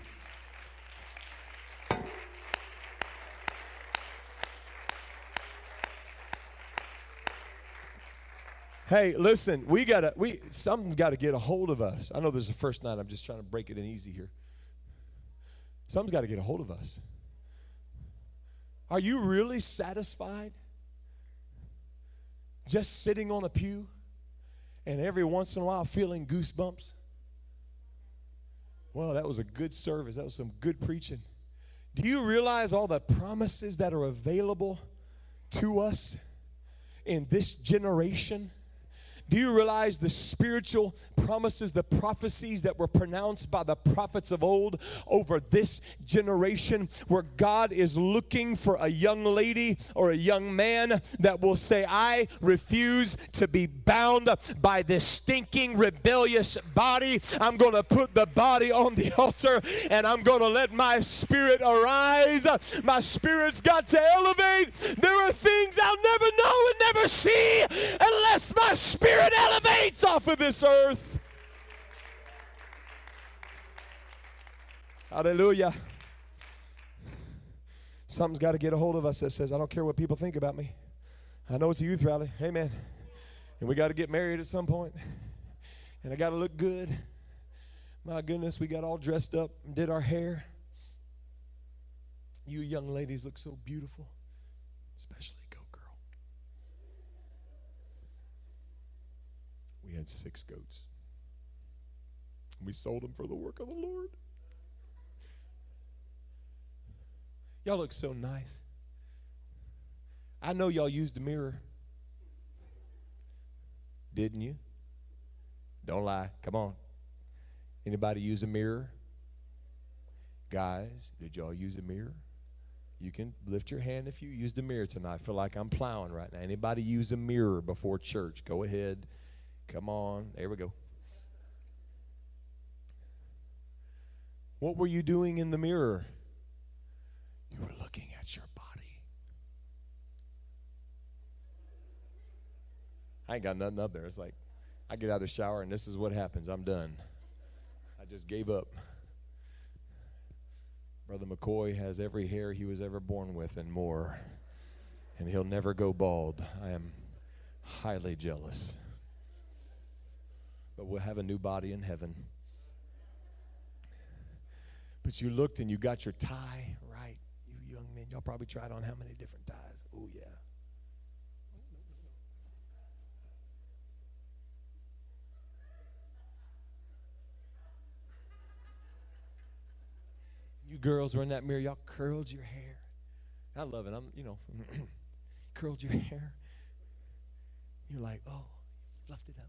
S1: Hey, listen, we gotta, we something's got to get a hold of us. I know this is the first night. I'm just trying to break it in easy here. Something's got to get a hold of us. Are you really satisfied just sitting on a pew and every once in a while feeling goosebumps? Well, that was a good service. That was some good preaching. Do you realize all the promises that are available to us in this generation? Do you realize the spiritual promises, the prophecies that were pronounced by the prophets of old over this generation, where God is looking for a young lady or a young man that will say, I refuse to be bound by this stinking, rebellious body. I'm going to put the body on the altar, and I'm going to let my spirit arise. My spirit's got to elevate. There are things I'll never know and never see unless my spirit Spirit elevates off of this earth. Hallelujah. Something's got to get a hold of us that says, I don't care what people think about me. I know it's a youth rally. Amen. And we got to get married at some point. And I got to look good. My goodness, we got all dressed up and did our hair. You young ladies look so beautiful, especially go girl. We had six goats. We sold them for the work of the Lord. Y'all look so nice. I know y'all used a mirror. Didn't you? Don't lie. Come on. Anybody use a mirror? Guys, did y'all use a mirror? You can lift your hand if you used a mirror tonight. I feel like I'm plowing right now. Anybody use a mirror before church? Go ahead. Come on. There we go. What were you doing in the mirror? You were looking at your body. I ain't got nothing up there. It's like I get out of the shower and this is what happens. I'm done. I just gave up. Brother McCoy has every hair he was ever born with and more. And he'll never go bald. I am highly jealous. But we'll have a new body in heaven. But you looked and you got your tie right. You young men, y'all probably tried on how many different ties? Oh, yeah. You girls were in that mirror, y'all curled your hair. I love it. I'm, you know, curled your hair. You're like, oh, fluffed it up.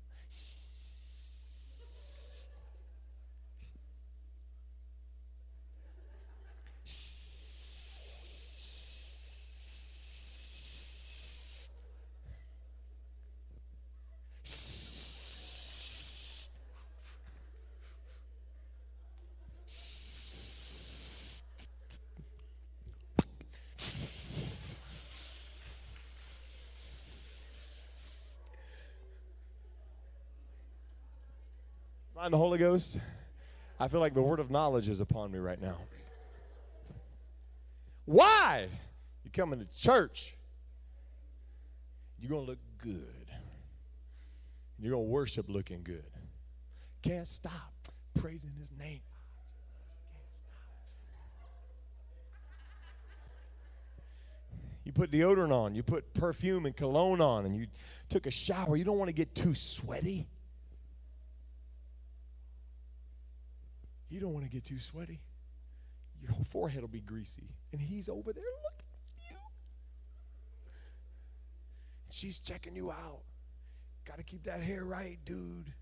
S1: Mind the Holy Ghost? I feel like the word of knowledge is upon me right now. Why? You're coming to church. You're going to look good. You're going to worship looking good. Can't stop praising his name. You put deodorant on. You put perfume and cologne on. And you took a shower. You don't want to get too sweaty. You don't want to get too sweaty. Your whole forehead will be greasy. And he's over there looking at you. She's checking you out. Got to keep that hair right, dude.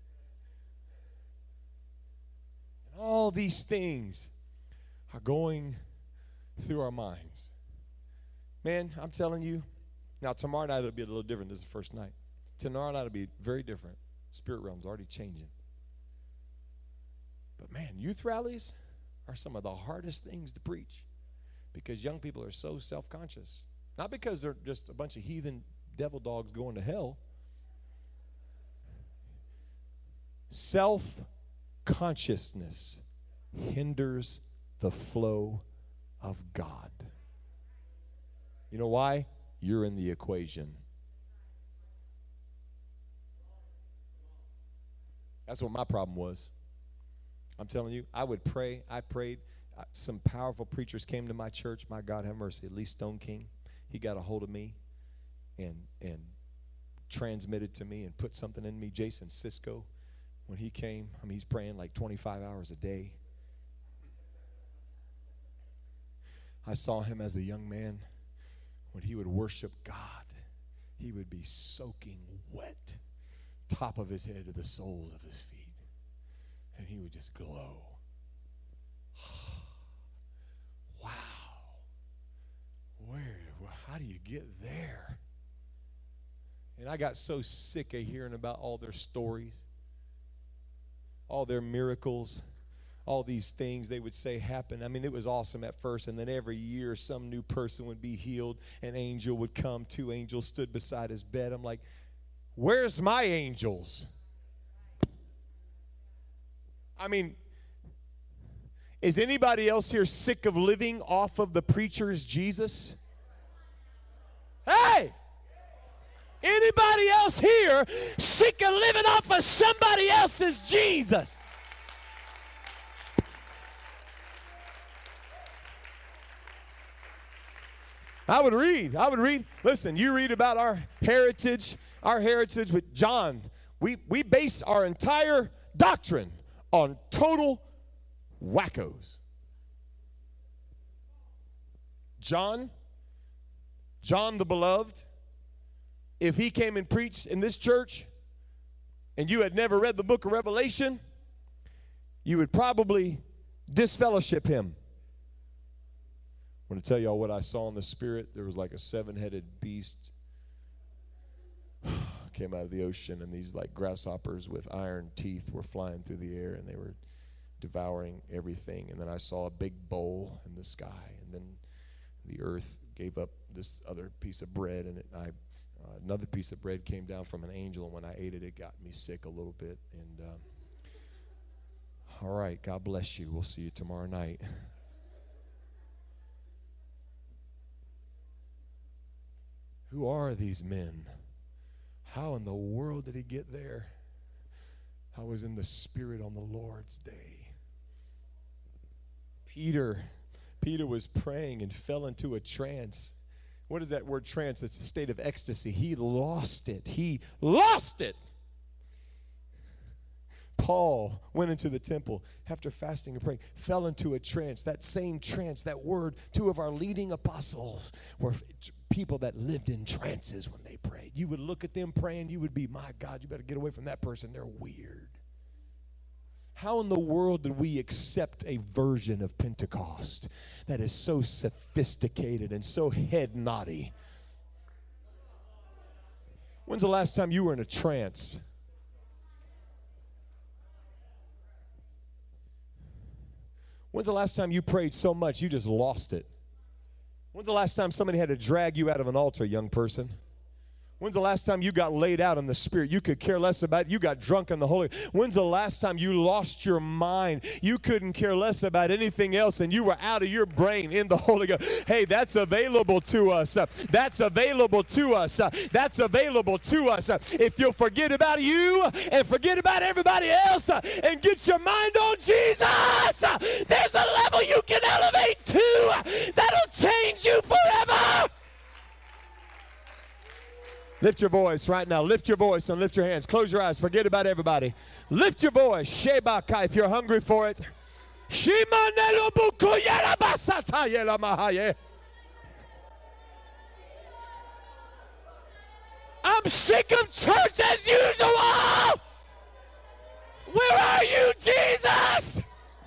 S1: And all these things are going through our minds. Man, I'm telling you. Now, tomorrow night it'll be a little different. This is the first night. Tomorrow night it'll be very different. Spirit realm's already changing. But man, youth rallies are some of the hardest things to preach because young people are so self-conscious. Not because they're just a bunch of heathen devil dogs going to hell. Self-consciousness hinders the flow of God. You know why? You're in the equation. That's what my problem was. I'm telling you, I would pray. I prayed. Uh, some powerful preachers came to my church. My God have mercy. Lee Stone King, he got a hold of me and and transmitted to me and put something in me. Jason Sisko, when he came, I mean, he's praying like twenty-five hours a day. I saw him as a young man. When he would worship God, he would be soaking wet, top of his head to the soles of his feet. And he would just glow. Wow. Where, how do you get there? And I got so sick of hearing about all their stories, all their miracles, all these things they would say happen. I mean, it was awesome at first, and then every year some new person would be healed. An angel would come. Two angels stood beside his bed. I'm like, where's my angels? I mean, is anybody else here sick of living off of the preacher's Jesus? Hey! Anybody else here sick of living off of somebody else's Jesus? I would read. I would read. Listen, you read about our heritage, our heritage with John. We, we base our entire doctrine on total wackos. John, John the beloved, if he came and preached in this church, and you had never read the book of Revelation, you would probably disfellowship him. I want to tell y'all what I saw in the spirit. There was like a seven-headed beast came out of the ocean, and these like grasshoppers with iron teeth were flying through the air, and they were devouring everything. And then I saw a big bowl in the sky, and then the earth gave up this other piece of bread, and it, I, uh, another piece of bread came down from an angel, and when I ate it, it got me sick a little bit. And um, all right, God bless you. We'll see you tomorrow night. Who are these men? How in the world did he get there? I was in the Spirit on the Lord's day. Peter, Peter was praying and fell into a trance. What is that word trance? It's a state of ecstasy. He lost it. He lost it. Paul went into the temple after fasting and praying, fell into a trance. That same trance, that word, two of our leading apostles were people that lived in trances when they prayed. You would look at them praying, you would be, my God, you better get away from that person. They're weird. How in the world did we accept a version of Pentecost that is so sophisticated and so head naughty? When's the last time you were in a trance? When's the last time you prayed so much you just lost it? When's the last time somebody had to drag you out of an altar, young person? When's the last time you got laid out in the Spirit? You could care less about it. You got drunk in the Holy. When's the last time you lost your mind? You couldn't care less about anything else, and you were out of your brain in the Holy Ghost. Hey, that's available to us. Uh, that's available to us. Uh, that's available to us. Uh, if you'll forget about you and forget about everybody else uh, and get your mind on Jesus, uh, there's a level you can elevate to uh, that'll change you forever. Lift your voice right now. Lift your voice and lift your hands. Close your eyes. Forget about everybody. Lift your voice. Shebakai, if you're hungry for it. I'm sick of church as usual. Where are you, Jesus?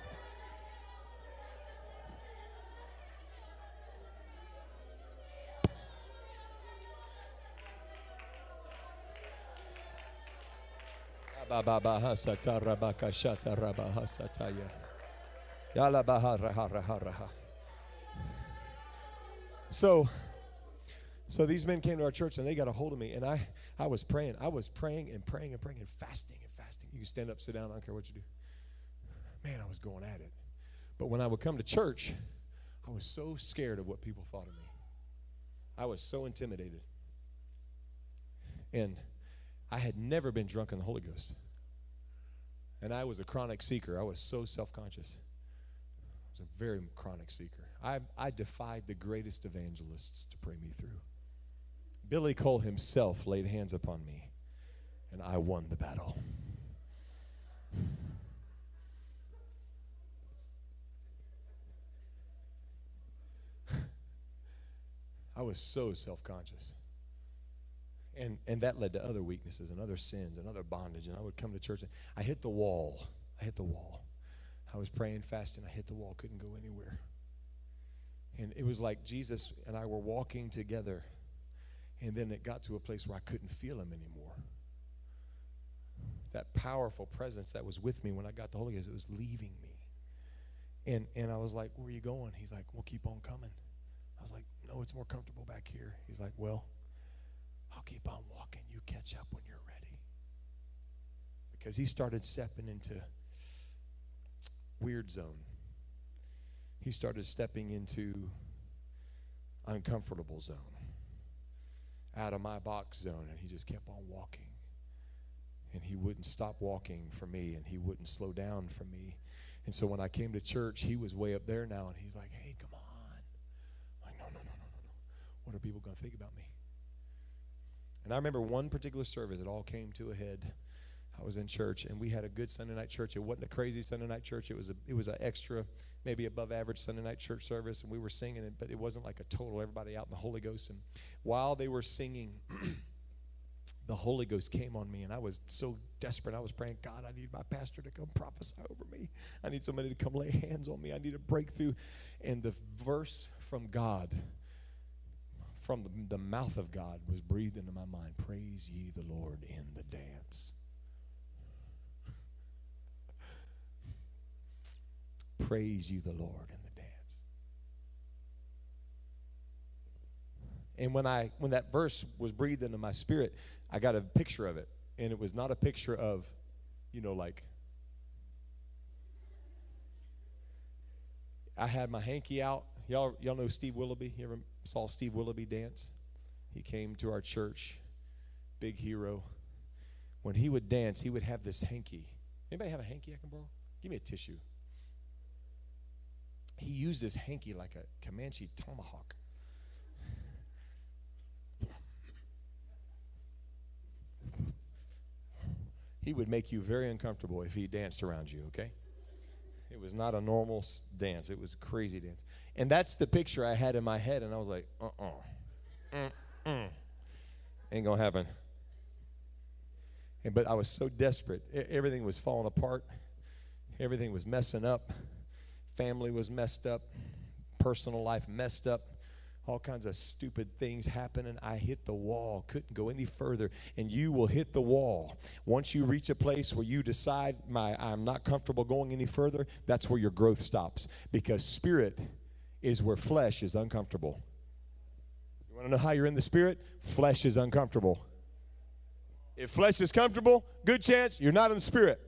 S1: So, so these men came to our church and they got a hold of me, and I, I was praying. I was praying and praying and praying and fasting and fasting. You can stand up, sit down, I don't care what you do. Man, I was going at it. But when I would come to church, I was so scared of what people thought of me. I was so intimidated. And I had never been drunk in the Holy Ghost. And I was a chronic seeker. I was so self-conscious. I was a very chronic seeker. I, I defied the greatest evangelists to pray me through. Billy Cole himself laid hands upon me, and I won the battle. I was so self-conscious. And and that led to other weaknesses and other sins and other bondage. And I would come to church and I hit the wall. I hit the wall. I was praying, fasting. I hit the wall, couldn't go anywhere. And it was like Jesus and I were walking together. And then it got to a place where I couldn't feel him anymore. That powerful presence that was with me when I got the Holy Ghost, it was leaving me. And and I was like, where are you going? He's like, we'll keep on coming. I was like, no, it's more comfortable back here. He's like, well, I'll keep on walking. You catch up when you're ready. Because he started stepping into weird zone. He started stepping into uncomfortable zone. Out of my box zone. And he just kept on walking. And he wouldn't stop walking for me. And he wouldn't slow down for me. And so when I came to church, he was way up there now. And he's like, hey, come on. I'm like, no, no, no, no, no, no. What are people going to think about me? And I remember one particular service, it all came to a head. I was in church, and we had a good Sunday night church. It wasn't a crazy Sunday night church. It was a, it was an extra, maybe above average Sunday night church service, and we were singing it, but it wasn't like a total everybody out in the Holy Ghost. And while they were singing, the Holy Ghost came on me, and I was so desperate. I was praying, God, I need my pastor to come prophesy over me. I need somebody to come lay hands on me. I need a breakthrough. And the verse from God, from the, the mouth of God, was breathed into my mind. Praise ye the Lord in the dance. Praise ye the Lord in the dance. And when I when that verse was breathed into my spirit, I got a picture of it. And it was not a picture of, you know, like, I had my hanky out. Y'all, y'all know Steve Willoughby? You ever saw Steve Willoughby dance? He came to our church, big hero. When he would dance, he would have this hanky. Anybody have a hanky I can borrow? Give me a tissue. He used his hanky like a Comanche tomahawk. He would make you very uncomfortable if he danced around you, okay? It was not a normal dance. It was a crazy dance. And that's the picture I had in my head, and I was like, uh-uh. Mm-mm. Ain't gonna happen. And, but I was so desperate. Everything was falling apart. Everything was messing up. Family was messed up. Personal life messed up. All kinds of stupid things happening. I hit the wall. Couldn't go any further. And you will hit the wall. Once you reach a place where you decide, my, I'm not comfortable going any further, that's where your growth stops. Because spirit is where flesh is uncomfortable. You want to know how you're in the spirit? Flesh is uncomfortable. If flesh is comfortable, good chance you're not in the spirit.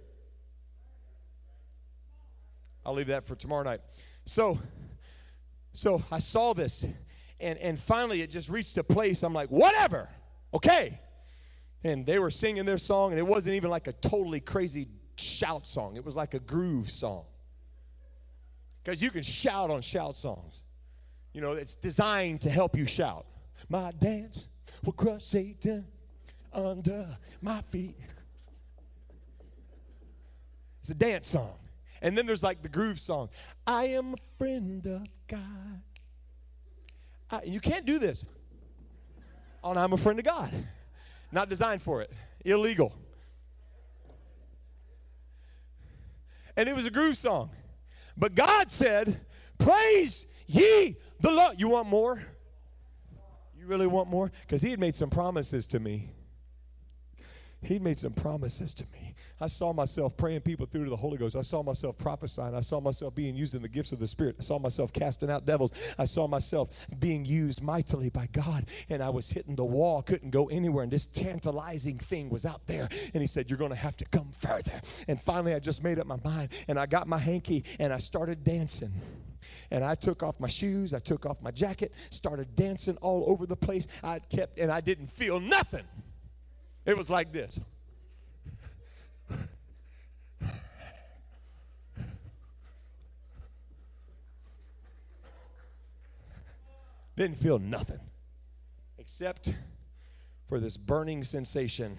S1: I'll leave that for tomorrow night. So, so I saw this. And, and finally, it just reached a place, I'm like, whatever, okay. And they were singing their song, and it wasn't even like a totally crazy shout song. It was like a groove song. Because you can shout on shout songs. You know, it's designed to help you shout. My dance will crush Satan under my feet. It's a dance song. And then there's like the groove song. I am a friend of God. I, you can't do this. Oh, no, I'm a friend of God. Not designed for it. Illegal. And it was a groove song. But God said, praise ye the Lord. You want more? You really want more? Because he had made some promises to me. He made some promises to me. I saw myself praying people through to the Holy Ghost. I saw myself prophesying. I saw myself being used in the gifts of the Spirit. I saw myself casting out devils. I saw myself being used mightily by God. And I was hitting the wall, couldn't go anywhere. And this tantalizing thing was out there. And he said, you're going to have to come further. And finally, I just made up my mind. And I got my hanky and I started dancing. And I took off my shoes. I took off my jacket, started dancing all over the place. I kept, and I didn't feel nothing. It was like this. Didn't feel nothing except for this burning sensation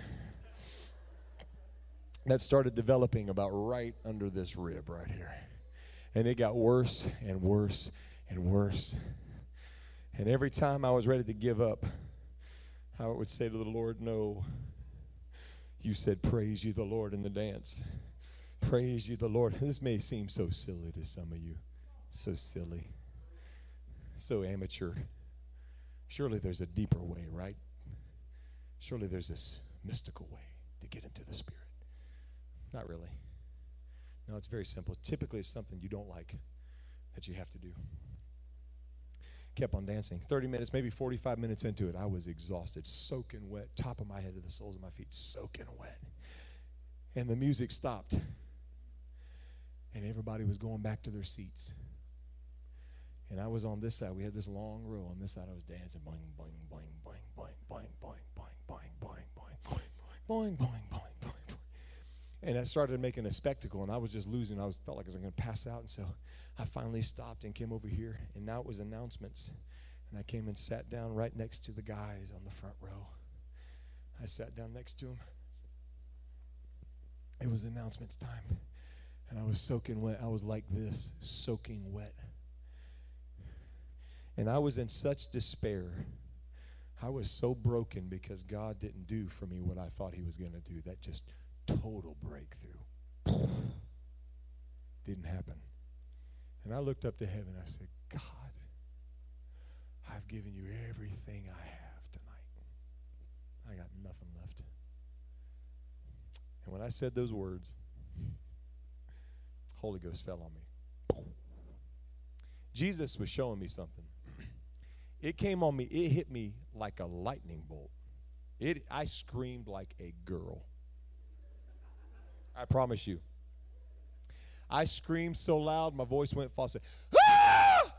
S1: that started developing about right under this rib right here. And it got worse and worse and worse. And every time I was ready to give up, I would say to the Lord, no. You said, praise you the Lord in the dance. Praise you the Lord. This may seem so silly to some of you. So silly. So amateur. Surely there's a deeper way, right? Surely there's this mystical way to get into the Spirit. Not really. No, it's very simple. Typically it's something you don't like that you have to do. Kept on dancing. thirty minutes, maybe forty-five minutes into it, I was exhausted, soaking wet, top of my head to the soles of my feet, soaking wet. And the music stopped. And everybody was going back to their seats. And I was on this side. We had this long row. On this side, I was dancing. Boing, boing, boing, boing, boing, boing, boing, boing, boing, boing, boing, boing, boing, boing, boing, boing. And I started making a spectacle, and I was just losing. I was felt like I was going to pass out. And so I finally stopped and came over here. And now it was announcements. And I came and sat down right next to the guys on the front row. I sat down next to them. It was announcements time. And I was soaking wet. I was like this, soaking wet. And I was in such despair. I was so broken because God didn't do for me what I thought he was going to do. That just total breakthrough. Didn't happen. And I looked up to heaven. I said, God, I've given you everything I have tonight. I got nothing left. And when I said those words, Holy Ghost fell on me. Jesus was showing me something. It came on me. It hit me like a lightning bolt. It. I screamed like a girl. I promise you. I screamed so loud, my voice went falsetto. Ah!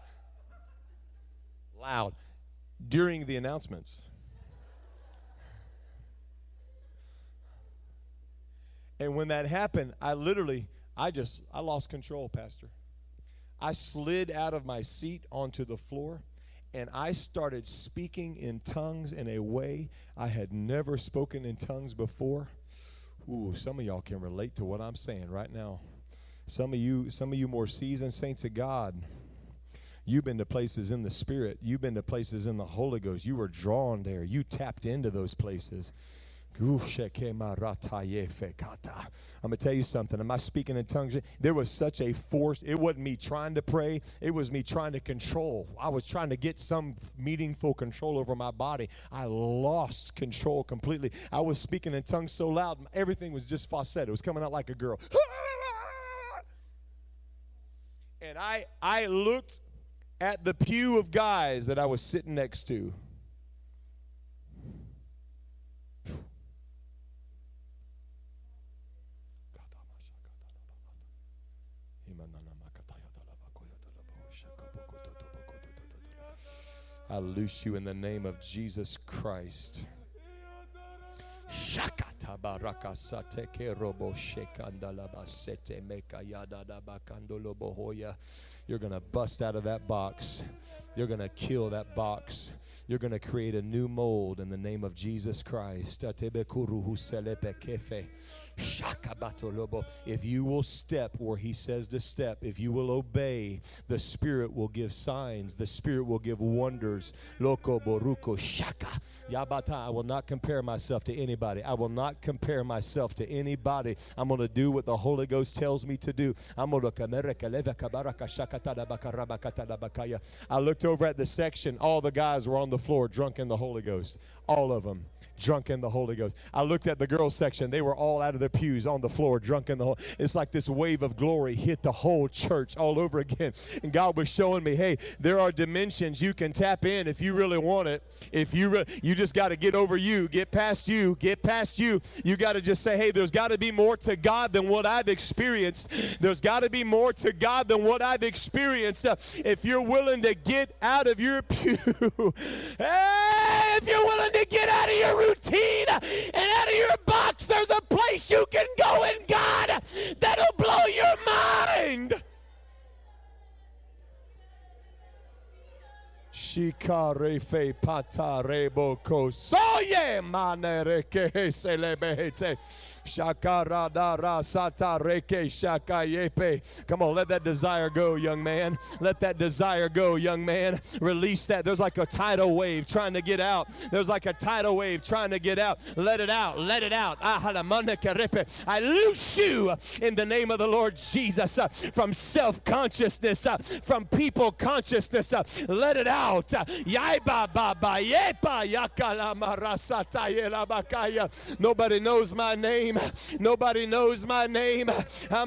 S1: Loud. During the announcements. And when that happened, I literally, I just, I lost control, Pastor. I slid out of my seat onto the floor, and I started speaking in tongues in a way I had never spoken in tongues before. Ooh, some of y'all can relate to what I'm saying right now. Some of you, some of you more seasoned saints of God, you've been to places in the Spirit. You've been to places in the Holy Ghost. You were drawn there. You tapped into those places. I'm going to tell you something. Am I speaking in tongues? There was such a force. It wasn't me trying to pray. It was me trying to control. I was trying to get some meaningful control over my body. I lost control completely. I was speaking in tongues so loud, everything was just falsetto. It was coming out like a girl. And I, I looked at the pew of guys that I was sitting next to. I loose you in the name of Jesus Christ. You're going to bust out of that box. You're going to kill that box. You're going to create a new mold in the name of Jesus Christ. If you will step where he says to step, if you will obey, the Spirit will give signs. The Spirit will give wonders. Loco boruko shaka. Yabata. I will not compare myself to anybody. I will not compare myself to anybody. I'm going to do what the Holy Ghost tells me to do. I'm going to I looked over at the section. All the guys were on the floor drunk in the Holy Ghost. All of them. Drunk in the Holy Ghost. I looked at the girls section. They were all out of their pews on the floor, drunk in the Holy. It's like this wave of glory hit the whole church all over again. And God was showing me, hey, there are dimensions you can tap in if you really want it. If you re- you just got to get over you, get past you, get past you. You got to just say, hey, there's got to be more to God than what I've experienced. There's got to be more to God than what I've experienced. Uh, if you're willing to get out of your pew, hey, if you're willing to get out of your routine and out of your box, there's a place you can go in God that'll blow your mind. Shikarefe patarebo kosoye manereke selebete. Shakaradara satareke shakayepe. Come on, let that desire go, young man. Let that desire go, young man. Release that. There's like a tidal wave trying to get out. There's like a tidal wave trying to get out. Let it out. Let it out. I loose you in the name of the Lord Jesus uh, from self-consciousness, uh, from people consciousness. Uh, let it out. Nobody knows my name. Nobody knows my name. I'm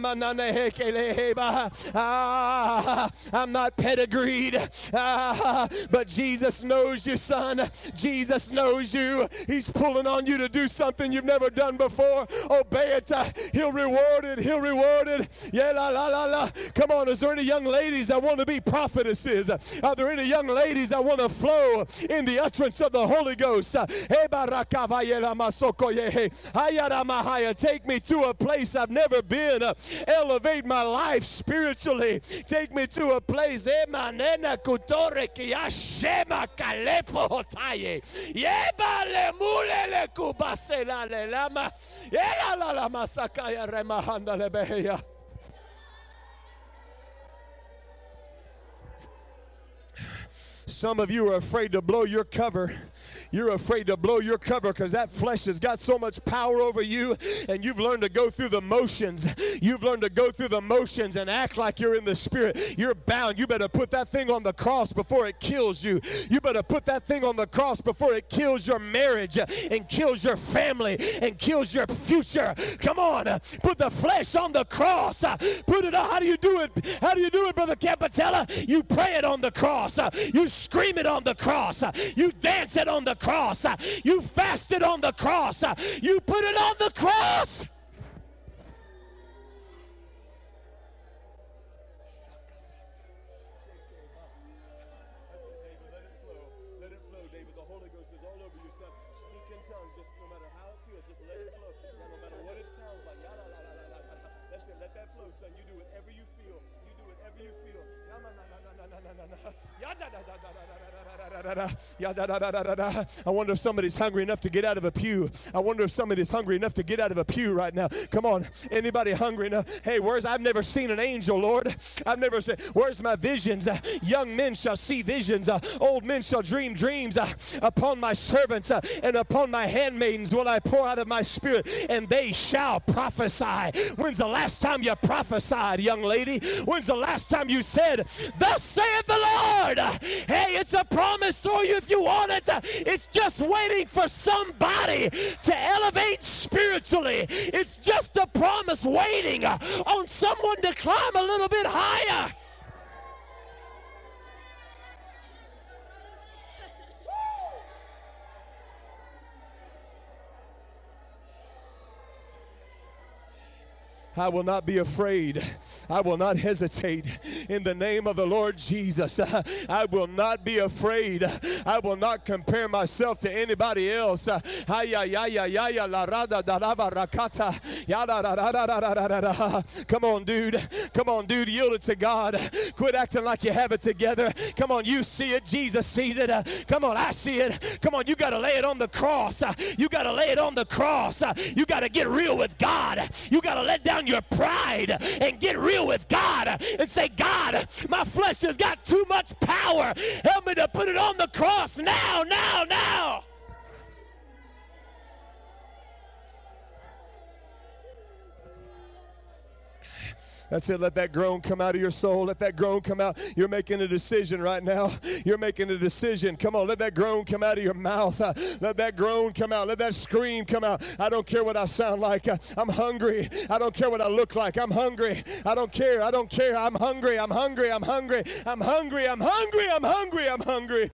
S1: not pedigreed, but Jesus knows you, son. Jesus knows you. He's pulling on you to do something you've never done before. Obey it. He'll reward it. He'll reward it. Yeah, la, la, la, la. Come on, is there any young ladies that want to be prophetesses? Are there any young ladies that want to flow in the utterance of the Holy Ghost? Take me to a place I've never been. Elevate my life spiritually. Take me to a place. Some of you are afraid to blow your cover. You're afraid to blow your cover because that flesh has got so much power over you, and you've learned to go through the motions. You've learned to go through the motions and act like you're in the Spirit. You're bound. You better put that thing on the cross before it kills you. You better put that thing on the cross before it kills your marriage and kills your family and kills your future. Come on, put the flesh on the cross. Put it on. How do you do it? How do you do it, Brother Capitella? You pray it on the cross. You scream it on the cross. You dance it on the cross. You fast it on the cross. You put it on the cross. I wonder if somebody's hungry enough to get out of a pew. I wonder if somebody's hungry enough to get out of a pew right now. Come on, anybody hungry enough? Hey, where's I've never seen an angel, Lord. I've never seen. Where's my visions? Uh, young men shall see visions. Uh, old men shall dream dreams. Uh, upon my servants uh, and upon my handmaidens will I pour out of my spirit, and they shall prophesy. When's the last time you prophesied, young lady? When's the last time you said, "Thus saith the Lord"? Hey, it's a promise for you if you want it. It's just waiting for somebody to elevate spiritually. It's just a promise waiting on someone to climb a little bit higher. I will not be afraid. I will not hesitate in the name of the Lord Jesus. I will not be afraid. I will not compare myself to anybody else. Come on, dude. Come on, dude. Yield it to God. Quit acting like you have it together. Come on, you see it. Jesus sees it. Come on, I see it. Come on, you got to lay it on the cross. You got to lay it on the cross. You got to get real with God. You got to let down your pride and get real with God and say, "God, my flesh has got too much power. Help me to put it on the cross now, now, now." That's it. Let that groan come out of your soul. Let that groan come out. You're making a decision right now. You're making a decision. Come on, let that groan come out of your mouth. Uh, let that groan come out. Let that scream come out. I don't care what I sound like. Uh, I'm hungry. I don't care what I look like. I'm hungry. I don't care. I don't care. I'm hungry. I'm hungry. I'm hungry. I'm hungry. I'm hungry. I'm hungry. I'm hungry.